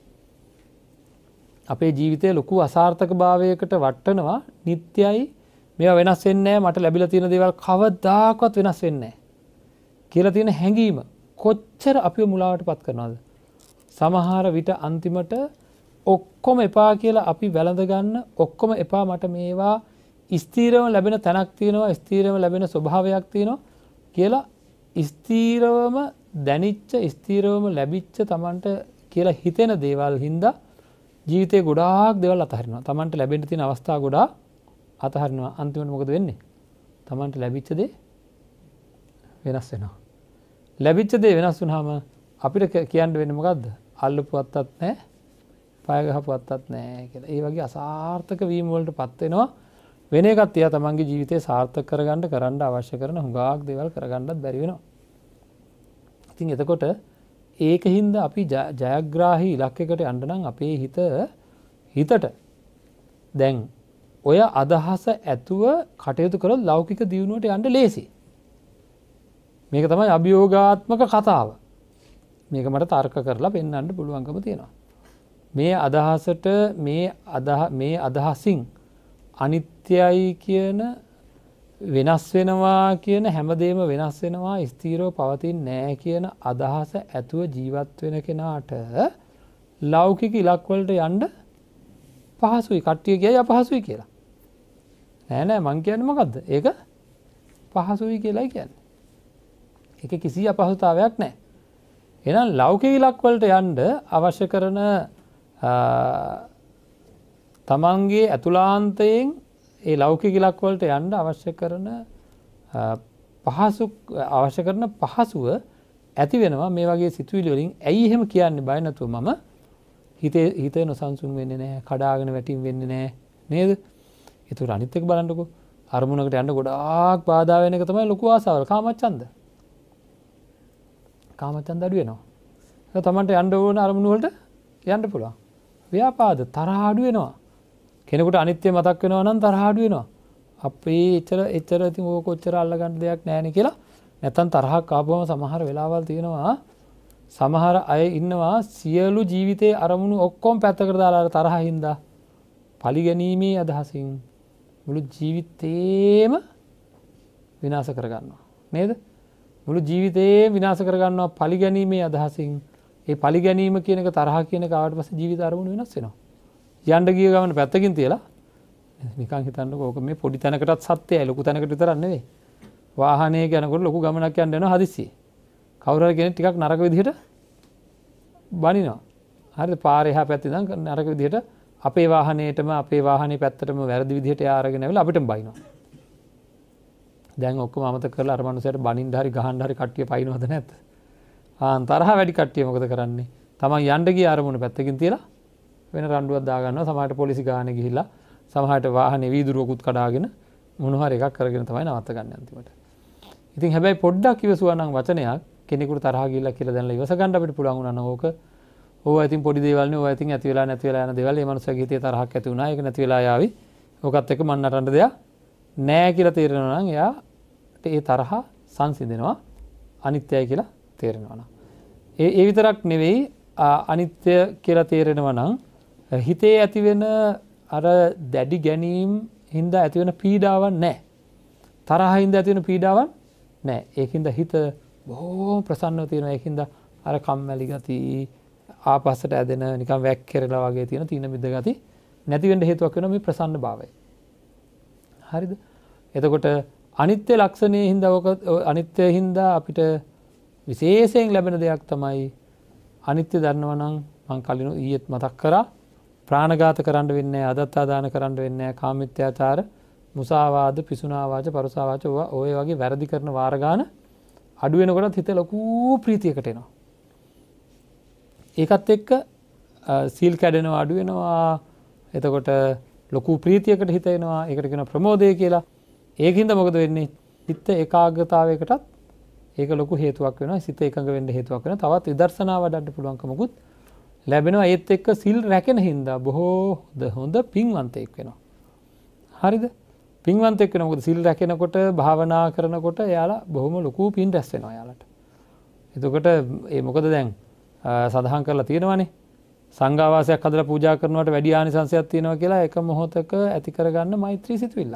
අපේ ජීවිතය ලොකු අසාර්ථකභාවයකට වටනවා. නිට්ටයයි මේවා වෙනස් වෙන්නේ නැහැ. මට ලැබිලා තියෙන දේවල් කවදාකවත් වෙනස් වෙන්නේ නැහැ කියලා තියෙන හැඟීම කොච්චර අපිව මුලාවට පත් කරනවද? සමහර විට අන්තිමට ඔක්කොම එපා කියලා අපි වැළඳ ගන්න ඔක්කොම එපා මට මේවා ස්ථීරව ලැබෙන තැනක් තියෙනවා ස්ථීරව ලැබෙන ස්වභාවයක් තියෙනවා කියලා ස්ථීරවම දැනිච්ච ස්ථීරවම ලැබිච්ච Tamanට කියලා හිතෙන දේවල් හින්දා ජීවිතේ ගොඩාක් දේවල් අතහරිනවා. Tamanට ලැබෙන්න තියෙන අවස්ථා ගොඩාක් අතහරිනවා. අන්තිමට මොකද වෙන්නේ? Tamanට ලැබිච්ච දේ වෙනස් වෙනවා. ලැබිච්ච දේ වෙනස් වුනහම අපිට කියන්න වෙන්නේ මොකද්ද? අල්ලපුවත්තත් නැහැ, පය ගහපුවත්තත් නැහැ කියලා. ඒ වගේ අසාර්ථක වීම වලටපත් වෙනවා. වෙන එකක් තියා තමන්ගේ ජීවිතේ සාර්ථක කරගන්න කරන්න අවශ්‍ය කරන හුඟක් දේවල් කරගන්නත් බැරි වෙනවා. ඉතින් එතකොට ඒකින්ද අපි ජයග්‍රාහී ඉලක්කයකට යන්න නම් අපේ හිත හිතට දැන් ඔය අදහස ඇතුව කටයුතු කරොත් ලෞකික දියුණුවට යන්න ලේසි. මේක තමයි අභියෝගාත්මක කතාව. මේක මට තර්ක කරලා පෙන්වන්න පුළුවන්කම තියෙනවා. මේ අදහසට මේ අදහ මේ අදහසින් අනිත්‍යයි කියන වෙනස් වෙනවා කියන හැමදේම වෙනස් වෙනවා ස්ථීරව පවතින්නේ නැහැ කියන අදහස ඇතුව ජීවත් වෙන කෙනාට ලෞකික ඉලක්ක වලට යන්න පහසුයි. කට්ටිය කියයි අපහසුයි කියලා. නෑ නෑ මං කියන්නේ මොකද්ද? ඒක පහසුයි කියලායි කියන්නේ. ඒක කිසි අපහසුතාවයක් නැහැ. එහෙනම් ලෞකික ඉලක්ක වලට යන්න අවශ්‍ය කරන තමන්ගේ ඇතුළාන්තයෙන් ඒ ලෞකික ඉලක්ක වලට යන්න අවශ්‍ය කරන පහසු අවශ්‍ය කරන පහසුව ඇති වෙනවා මේ වගේ සිතුවිලි වලින්. ඇයි එහෙම කියන්නේ? බය නැතුව මම හිතේ හිතේ නොසන්සුන් වෙන්නේ නැහැ, කඩාගෙන වැටීම් වෙන්නේ නැහැ නේද? ඒතර අනිත් එක බලන්නකෝ. අරමුණකට යන්න ගොඩාක් බාධා වෙන එක තමයි ලොකු ආසාවල්. කාමච්ඡන්ද. කාමච්ඡන්ද අඩු වෙනවා. ඒක තමන්ට යන්න ඕන අරමුණු වලට යන්න පුළුවන්. ව්‍යාපාද තරහ අඩු වෙනවා. කෙනෙකුට අනිත්‍ය මතක් වෙනවා නම් තරහ අඩු වෙනවා. අපේ එච්චර එච්චර ඉතින් ඕක කොච්චර අල්ලගන්න දෙයක් නැහැ නේ කියලා. නැත්තම් තරහක් ආපුවම සමහර වෙලාවල් තියෙනවා සමහර අය ඉන්නවා සියලු ජීවිතේ අරමුණු ඔක්කොම පැත්තකට දාලා අර තරහින් හින්දා පරිගැනීමේ අදහසින් මුළු ජීවිතේම විනාශ කරගන්නවා. නේද? මුළු ජීවිතේම විනාශ කරගන්නවා පරිගැනීමේ අදහසින්. ඒ පරිගැනීම කියන එක තරහ කියන එක ආවට පස්සේ ජීවිත අරමුණු වෙනස් වෙනවා. යන්න ගිය ගමන පැත්තකින් තියලා නිකන් හිතන්නකෝ ඕක මේ පොඩි තැනකටත් සත්‍යයි ලොකු තැනකට විතරක් නෙවෙයි. වාහනේ යනකොට ලොකු ගමනක් යන්න යනවා හදිස්සියේ. කවුරු හරි කෙනෙක් ටිකක් නරක විදිහට බනිනවා. හරිද? පාරේ එහා පැත්තේ ඉඳන් නරක විදිහට අපේ වාහනේටම අපේ වාහනේ පැත්තටම වැරදි විදිහට එයා අරගෙන ආවිලා අපිටම බනිනවා. දැන් ඔක්කොම අමතක කරලා අර මනුස්සයාට බනින්න හරි ගහන්න හරි කට්ටිය පයින්නවද නැද්ද? ආන් තරහ වැඩි කට්ටිය මොකද කරන්නේ? තමන් යන්න ගිය අරමුණ පැත්තකින් තියලා වෙන රණ්ඩුවක් දාගන්නවා. සමහරට පොලිසි ගානේ ගිහිල්ලා සමහරට වාහනේ වීදුරුවකුත් කඩාගෙන මොන හරි එකක් කරගෙන තමයි නවත්ත ගන්න අන්තිමට. ඉතින් හැබැයි පොඩ්ඩක් ඉවසුවා නම් වචනයක් කෙනෙකුට තරහ ගිහිල්ලා කියලා දැනලා ඉවස ගන්න අපිට පුළුවන් වුණා නම් ඕක ඕවා ඉතින් පොඩි දේවල් නේ ඕවා ඉතින් ඇති වෙලා නැති වෙලා යන දේවල්. මේ මනුස්සයාගේ හිතේ තරහක් ඇති වුණා. ඒක නැති වෙලා යාවි. ඕකත් එක්ක මන් නටන්න දෙයක් නෑ කියලා තේරෙනවා නම් එයාට ඒ තරහ සංසිඳෙනවා. අනිත්‍යයි කියලා තේරෙනවා නම්. ඒ ඒ විතරක් නෙවෙයි අනිත්‍ය කියලා තේරෙනවා නම් හිතේ ඇති වෙන අර දැඩි ගැනීම් හින්දා ඇති වෙන පීඩාවක් නැහැ. තරහ හින්දා ඇති වෙන පීඩාවක් නැහැ. ඒකින්ද හිත බොහොම ප්‍රසන්නව තියෙනවා. ඒකින්ද අර කම්මැලි ගති ආපස්සට ඇදෙන නිකන් වැක්කිරලා වගේ තියෙන තීන මිද්ද ගති නැති වෙන්න හේතුවක් වෙනවා මේ ප්‍රසන්න භාවය. හරිද? එතකොට අනිත්‍ය ලක්ෂණයේ හින්දා ඔක අනිත්‍ය හින්දා අපිට විශේෂයෙන් ලැබෙන දෙයක් තමයි අනිත්‍ය දන්නවා නම් මම කලින් ඊයේත් මතක් කරා ප්‍රාණඝාත කරන්න වෙන්නේ නැහැ, අදත්තා දාන කරන්න වෙන්නේ නැහැ, කාමමිත්‍යාචාර, මුසාවාද, පිසුනා වාච, පරුසා වාච ඔය වගේ වැරදි කරන වාර ගන්න අඩු වෙනකොටත් හිත ලොකු ප්‍රීතියකට එනවා. ඒකත් එක්ක සීල් කැඩෙනවා අඩු වෙනවා. එතකොට ලොකු ප්‍රීතියකට හිත එනවා. ඒකට කියනවා ප්‍රමෝදය කියලා. ඒකින්ද මොකද වෙන්නේ? හිත ඒකාග්‍රතාවයකටත් ඒක ලොකු හේතුවක් වෙනවා. සිත එකඟ වෙන්න හේතුවක් වෙනවා. තවත් විදර්ශනා වඩන්න පුළුවන්කමකුත් ලැබෙනවා. ඒත් එක්ක සිල් රැකෙන හින්දා බොහෝ හොඳ පින්වන්තයෙක් වෙනවා. හරිද? පින්වන්තයෙක් වෙනවා. මොකද සිල් රැකෙනකොට භාවනා කරනකොට එයාලා බොහොම ලොකු පින් රැස් වෙනවා එයාලට. එතකොට ඒ මොකද දැන් සඳහන් කරලා තියෙනවානේ සංඝාවාසයක් හදලා පූජා කරනවට වැඩි ආනිසංසයක් තියෙනවා කියලා එක මොහොතක ඇති කරගන්න මෛත්‍රී සිතුවිල්ල.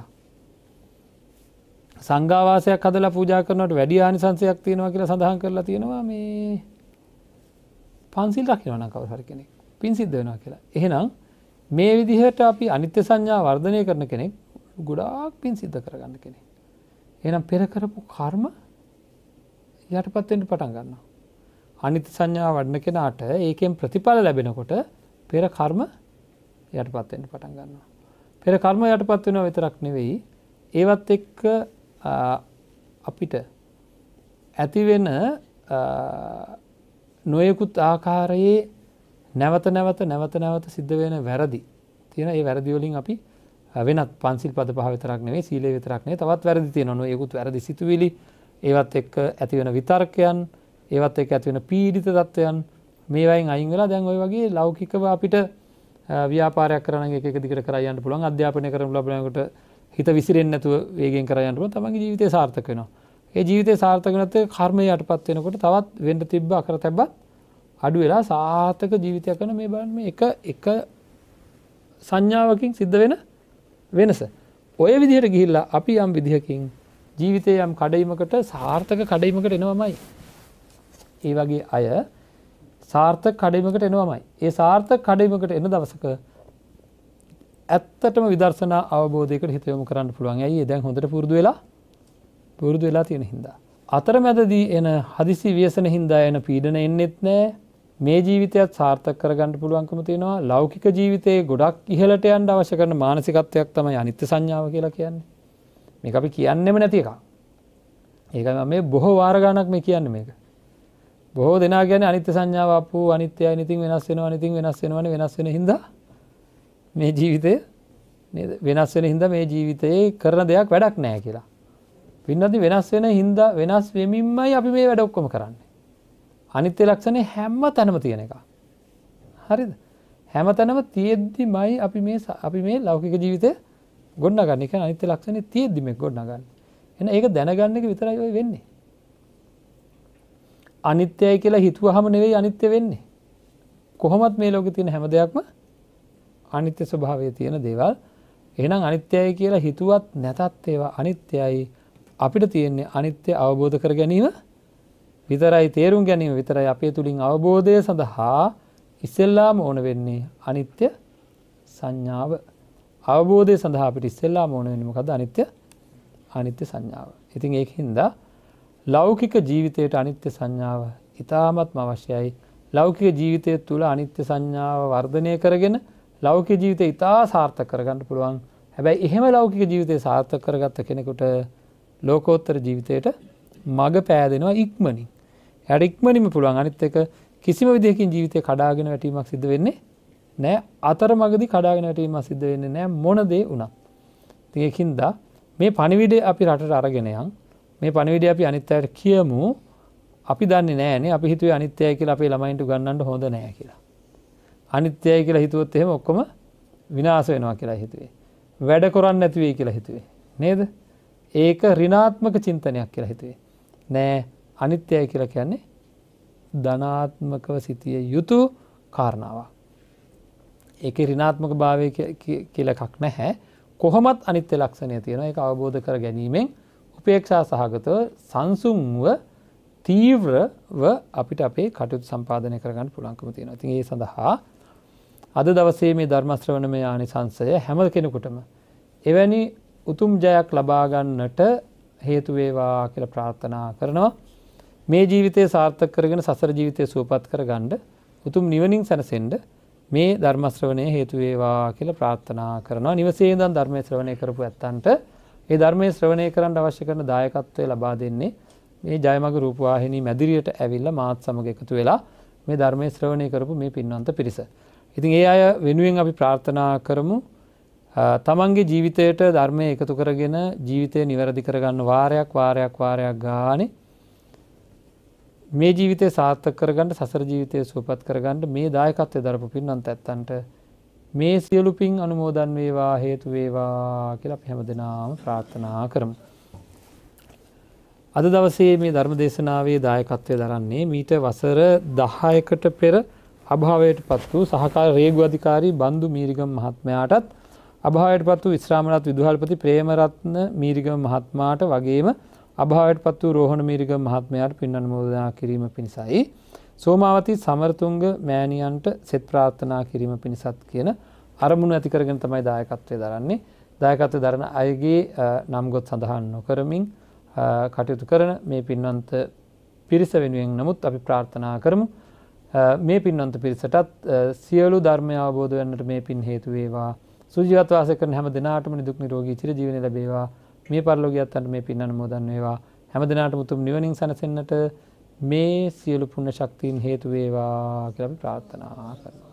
සංඝාවාසයක් හදලා පූජා කරනවට වැඩි ආනිසංසයක් තියෙනවා කියලා සඳහන් කරලා තියෙනවා මේ පන්සිල් රකින්න නම් කවුරු හරි කෙනෙක් පින් සිද්ධ වෙනවා කියලා. එහෙනම් මේ විදිහට අපි අනිත්‍ය සංඥා වර්ධනය කරන කෙනෙක් ගොඩාක් පින් සිද්ධ කරගන්න කෙනෙක්. එහෙනම් පෙර කරපු කර්ම යටපත් වෙන්න පටන් ගන්නවා. අනිත්‍ය සංඥා වඩන කෙනාට ඒකෙන් ප්‍රතිඵල ලැබෙනකොට පෙර කර්ම යටපත් වෙන්න පටන් ගන්නවා. පෙර කර්ම යටපත් වෙනවා විතරක් නෙවෙයි ඒවත් එක්ක අපිට ඇති වෙන නොයෙකුත් ආකාරයේ නැවත නැවත නැවත නැවත සිද්ධ වෙන වැරදි තියෙන ඒ වැරදි වලින් අපි වෙනත් පන්සිල් පද පහ විතරක් නෙවෙයි සීලය විතරක් නෙවෙයි තවත් වැරදි තියෙනවා. නොයෙකුත් වැරදි සිතුවිලි ඒවත් එක්ක ඇති වෙන විතර්කයන් ඒවත් එක්ක ඇති වෙන පීඩිත තත්ත්වයන් මේවායින් අයින් වෙලා දැන් ওই වගේ ලෞකිකව අපිට ව්‍යාපාරයක් කරන එක එක දිගට කරා යන්න පුළුවන් අධ්‍යාපනය කරන ලබනකොට හිත විසිරෙන්නේ නැතුව වේගෙන් කරා යන්න පුළුවන් තමන්ගේ ජීවිතය සාර්ථක වෙනවා. ඒ ජීවිතය සාර්ථක වෙනත් කර්මය යටපත් වෙනකොට තවත් වෙන්න තිබ්බ අකරතැබ්බත් අඩු වෙලා සාර්ථක ජීවිතයක් කරන මේ බලන්න මේ එක එක සංඥාවකින් සිද්ධ වෙන වෙනස. ඔය විදිහට ගිහිල්ලා අපි යම් විදිහකින් ජීවිතේ යම් කඩයිමකට සාර්ථක කඩයිමකට එනවමයි. ඒ වගේ අය සාර්ථක කඩයිමකට එනවමයි. ඒ සාර්ථක කඩයිමකට එන දවසක ඇත්තටම විදර්ශනා අවබෝධයකට හිත යොමු කරන්න පුළුවන්. ඇයි දැන් හොඳට පුරුදු වෙලා පුරුදු වෙලා තියෙන හින්දා. අතරමැදදී එන හදිසි ව්‍යසන හින්දා එන පීඩන එන්නෙත් නෑ. මේ ජීවිතයත් සාර්ථක කරගන්න පුළුවන්කම තියෙනවා. ලෞකික ජීවිතයේ ගොඩක් ඉහළට යන්න අවශ්‍ය කරන මානසිකත්වයක් තමයි අනිත්‍ය සංඥාව කියලා කියන්නේ. මේක අපි කියන්නෙම නැති එකක්. ඒකයි මම මේ බොහෝ වාර ගණක් මේ කියන්නේ මේක. බොහෝ දෙනා කියන්නේ අනිත්‍ය සංඥාව අපු අනිත්‍යයි නිතින් වෙනස් වෙනවා නිතින් වෙනස් වෙනවනේ වෙනස් වෙන හින්දා මේ ජීවිතය නේද වෙනස් වෙන හින්දා මේ ජීවිතේ කරන දෙයක් වැඩක් නැහැ කියලා. පින්නදී වෙනස් වෙන හින්දා වෙනස් වෙමින්මයි අපි මේ වැඩ ඔක්කොම කරන්නේ. අනිත්‍ය ලක්ෂණේ හැම තැනම තියෙන එක. හරිද? හැම තැනම තියෙද්දිමයි අපි මේ අපි මේ ලෞකික ජීවිතය ගොඩනගන්නේ. ඒ කියන්නේ අනිත්‍ය ලක්ෂණේ තියෙද්දි මේක ගොඩනගන්නේ. එහෙනම් ඒක දැනගන්න එක විතරයි ඔය වෙන්නේ. අනිත්‍යයි කියලා හිතුවහම නෙවෙයි අනිත්‍ය වෙන්නේ. කොහොමත් මේ ලෝකේ තියෙන හැම දෙයක්ම අනිත්‍ය ස්වභාවයේ තියෙන දේවල්. එහෙනම් අනිත්‍යයි කියලා හිතුවත් නැතත් ඒවා අනිත්‍යයි. අපිට තියෙන්නේ අනිත්‍ය අවබෝධ කර ගැනීම විතරයි තේරුම් ගැනීම විතරයි අපේ තුලින් අවබෝධය සඳහා ඉස්සෙල්ලාම ඕන වෙන්නේ අනිත්‍ය සංඥාව. අවබෝධය සඳහා අපිට ඉස්සෙල්ලාම ඕන වෙන්නේ මොකද්ද? අනිත්‍ය අනිත්‍ය සංඥාව. ඉතින් ඒකින්ද ලෞකික ජීවිතයට අනිත්‍ය සංඥාව ඉතාමත්ම අවශ්‍යයි. ලෞකික ජීවිතය තුළ අනිත්‍ය සංඥාව වර්ධනය කරගෙන ලෞකික ජීවිතය ඉතා සාර්ථක කරගන්න පුළුවන්. හැබැයි එහෙම ලෞකික ජීවිතය සාර්ථක කරගත්ත කෙනෙකුට ලෝකෝත්තර ජීවිතයට මඟ පෑදෙනවා ඉක්මනින්. එයාට ඉක්මනින්ම පුළුවන් අනිත් එක කිසිම විදිහකින් ජීවිතේ කඩාගෙන වැටීමක් සිද්ධ වෙන්නේ නැහැ. අතරමඟදී කඩාගෙන වැටීමක් සිද්ධ වෙන්නේ නැහැ මොන දේ වුණත්. ඉතින් ඒකින්ද මේ පණිවිඩය අපි රටට අරගෙන යන් මේ පණිවිඩය අපි අනිත් අයට කියමු. අපි දන්නේ නැහැනේ අපි හිතුවේ අනිත්‍යයි කියලා අපේ ළමයින්ට උගන්වන්න හොඳ නැහැ කියලා. අනිත්‍යයි කියලා හිතුවොත් එහෙම ඔක්කොම විනාශ වෙනවා කියලා හිතුවේ. වැඩ කරන්නේ නැති වෙයි කියලා හිතුවේ. නේද? ඒක ඍණාත්මක චින්තනයක් කියලා හිතුවේ. නෑ අනිත්‍යයි කියලා කියන්නේ ධනාත්මකව සිටිය යුතු කාරණාවක්. ඒකේ ඍණාත්මක භාවය කියලා එකක් නැහැ. කොහොමත් අනිත්‍ය ලක්ෂණය තියෙනවා. ඒක අවබෝධ කර ගැනීමෙන් උපේක්ෂා සහගතව සංසුන්ව තීව්‍රව අපිට අපේ කටයුතු සම්පාදනය කරගන්න පුළුවන්කම තියෙනවා. ඉතින් ඒ සඳහා අද දවසේ මේ ධර්ම ශ්‍රවණමය ආනිසංසය හැම කෙනෙකුටම එවැනි උතුම් ජයක් ලබා ගන්නට හේතු වේවා කියලා ප්‍රාර්ථනා කරනවා. මේ ජීවිතය සාර්ථක කරගෙන සසර ජීවිතය සුවපත් කරගන්න උතුම් නිවනින් සැනසෙන්න මේ ධර්ම ශ්‍රවණය හේතු වේවා කියලා ප්‍රාර්ථනා කරනවා. නිවසේ ඉඳන් ධර්ම ශ්‍රවණය කරපු ඇත්තන්ට ඒ ධර්මයේ ශ්‍රවණය කරන්න අවශ්‍ය කරන දායකත්වය ලබා දෙන්නේ මේ ජයමග රූපවාහිනී මැදිරියට ඇවිල්ලා මාත් සමග එකතු වෙලා මේ ධර්මයේ ශ්‍රවණය කරපු මේ පින්වන්ත පිරිස. ඉතින් ඒ අය වෙනුවෙන් අපි ප්‍රාර්ථනා කරමු තමන්ගේ ජීවිතයට ධර්මය එකතු කරගෙන ජීවිතය නිවැරදි කරගන්න වාරයක් වාරයක් වාරයක් ගානේ මේ ජීවිතය සාර්ථක කරගන්න සසර ජීවිතය සුවපත් කරගන්න මේ දායකත්වය දරපු පින්වන්ත ඇත්තන්ට මේ සියලු පින් අනුමෝදන් වේවා හේතු වේවා කියලා අපි හැමදෙනාම ප්‍රාර්ථනා කරමු. අද දවසේ මේ ධර්ම දේශනාවේ දායකත්වය දරන්නේ මීට වසර දහයකට පෙර අභාවයට පත් වූ සහකාර රේගු අධිකාරී බන්දු මීරිගම මහත්මයාටත් අභාවයට පත් වූ විශ්‍රාමරත් විදුහල්පති ප්‍රේමරත්න මීරිගම මහත්මයාට වගේම අභාවයට පත් වූ රෝහණ මීරිගම මහත්මයාට පින් අනුමෝදනා කිරීම පිණිසයි සෝමාවතී සමරතුංග මෑණියන්ට සෙත් ප්‍රාර්ථනා කිරීම පිණිසත් කියන අරමුණු ඇති කරගෙන තමයි දායකත්වය දරන්නේ. දායකත්වය දරන අයගේ නම් ගොත් සඳහන් නොකරමින් කටයුතු කරන මේ පින්වන්ත පිරිස වෙනුවෙන් නමුත් අපි ප්‍රාර්ථනා කරමු. මේ පින්වන්ත පිරිසටත් සියලු ධර්මය අවබෝධ වෙන්නට මේ පින් හේතු වේවා. සුජීවත්ව වාසය කරන හැම දිනාටම නිදුක් නිරෝගී චිරජීවනය ලැබේවා. මේ පරලෝකියයන්ට මේ පින් අනුමෝදන් වේවා. හැම දිනාටම උතුම් නිවනින් සැනසෙන්නට මේ සියලු පුණ්‍ය ශක්තියින් හේතු වේවා කියලා අපි ප්‍රාර්ථනා කරනවා.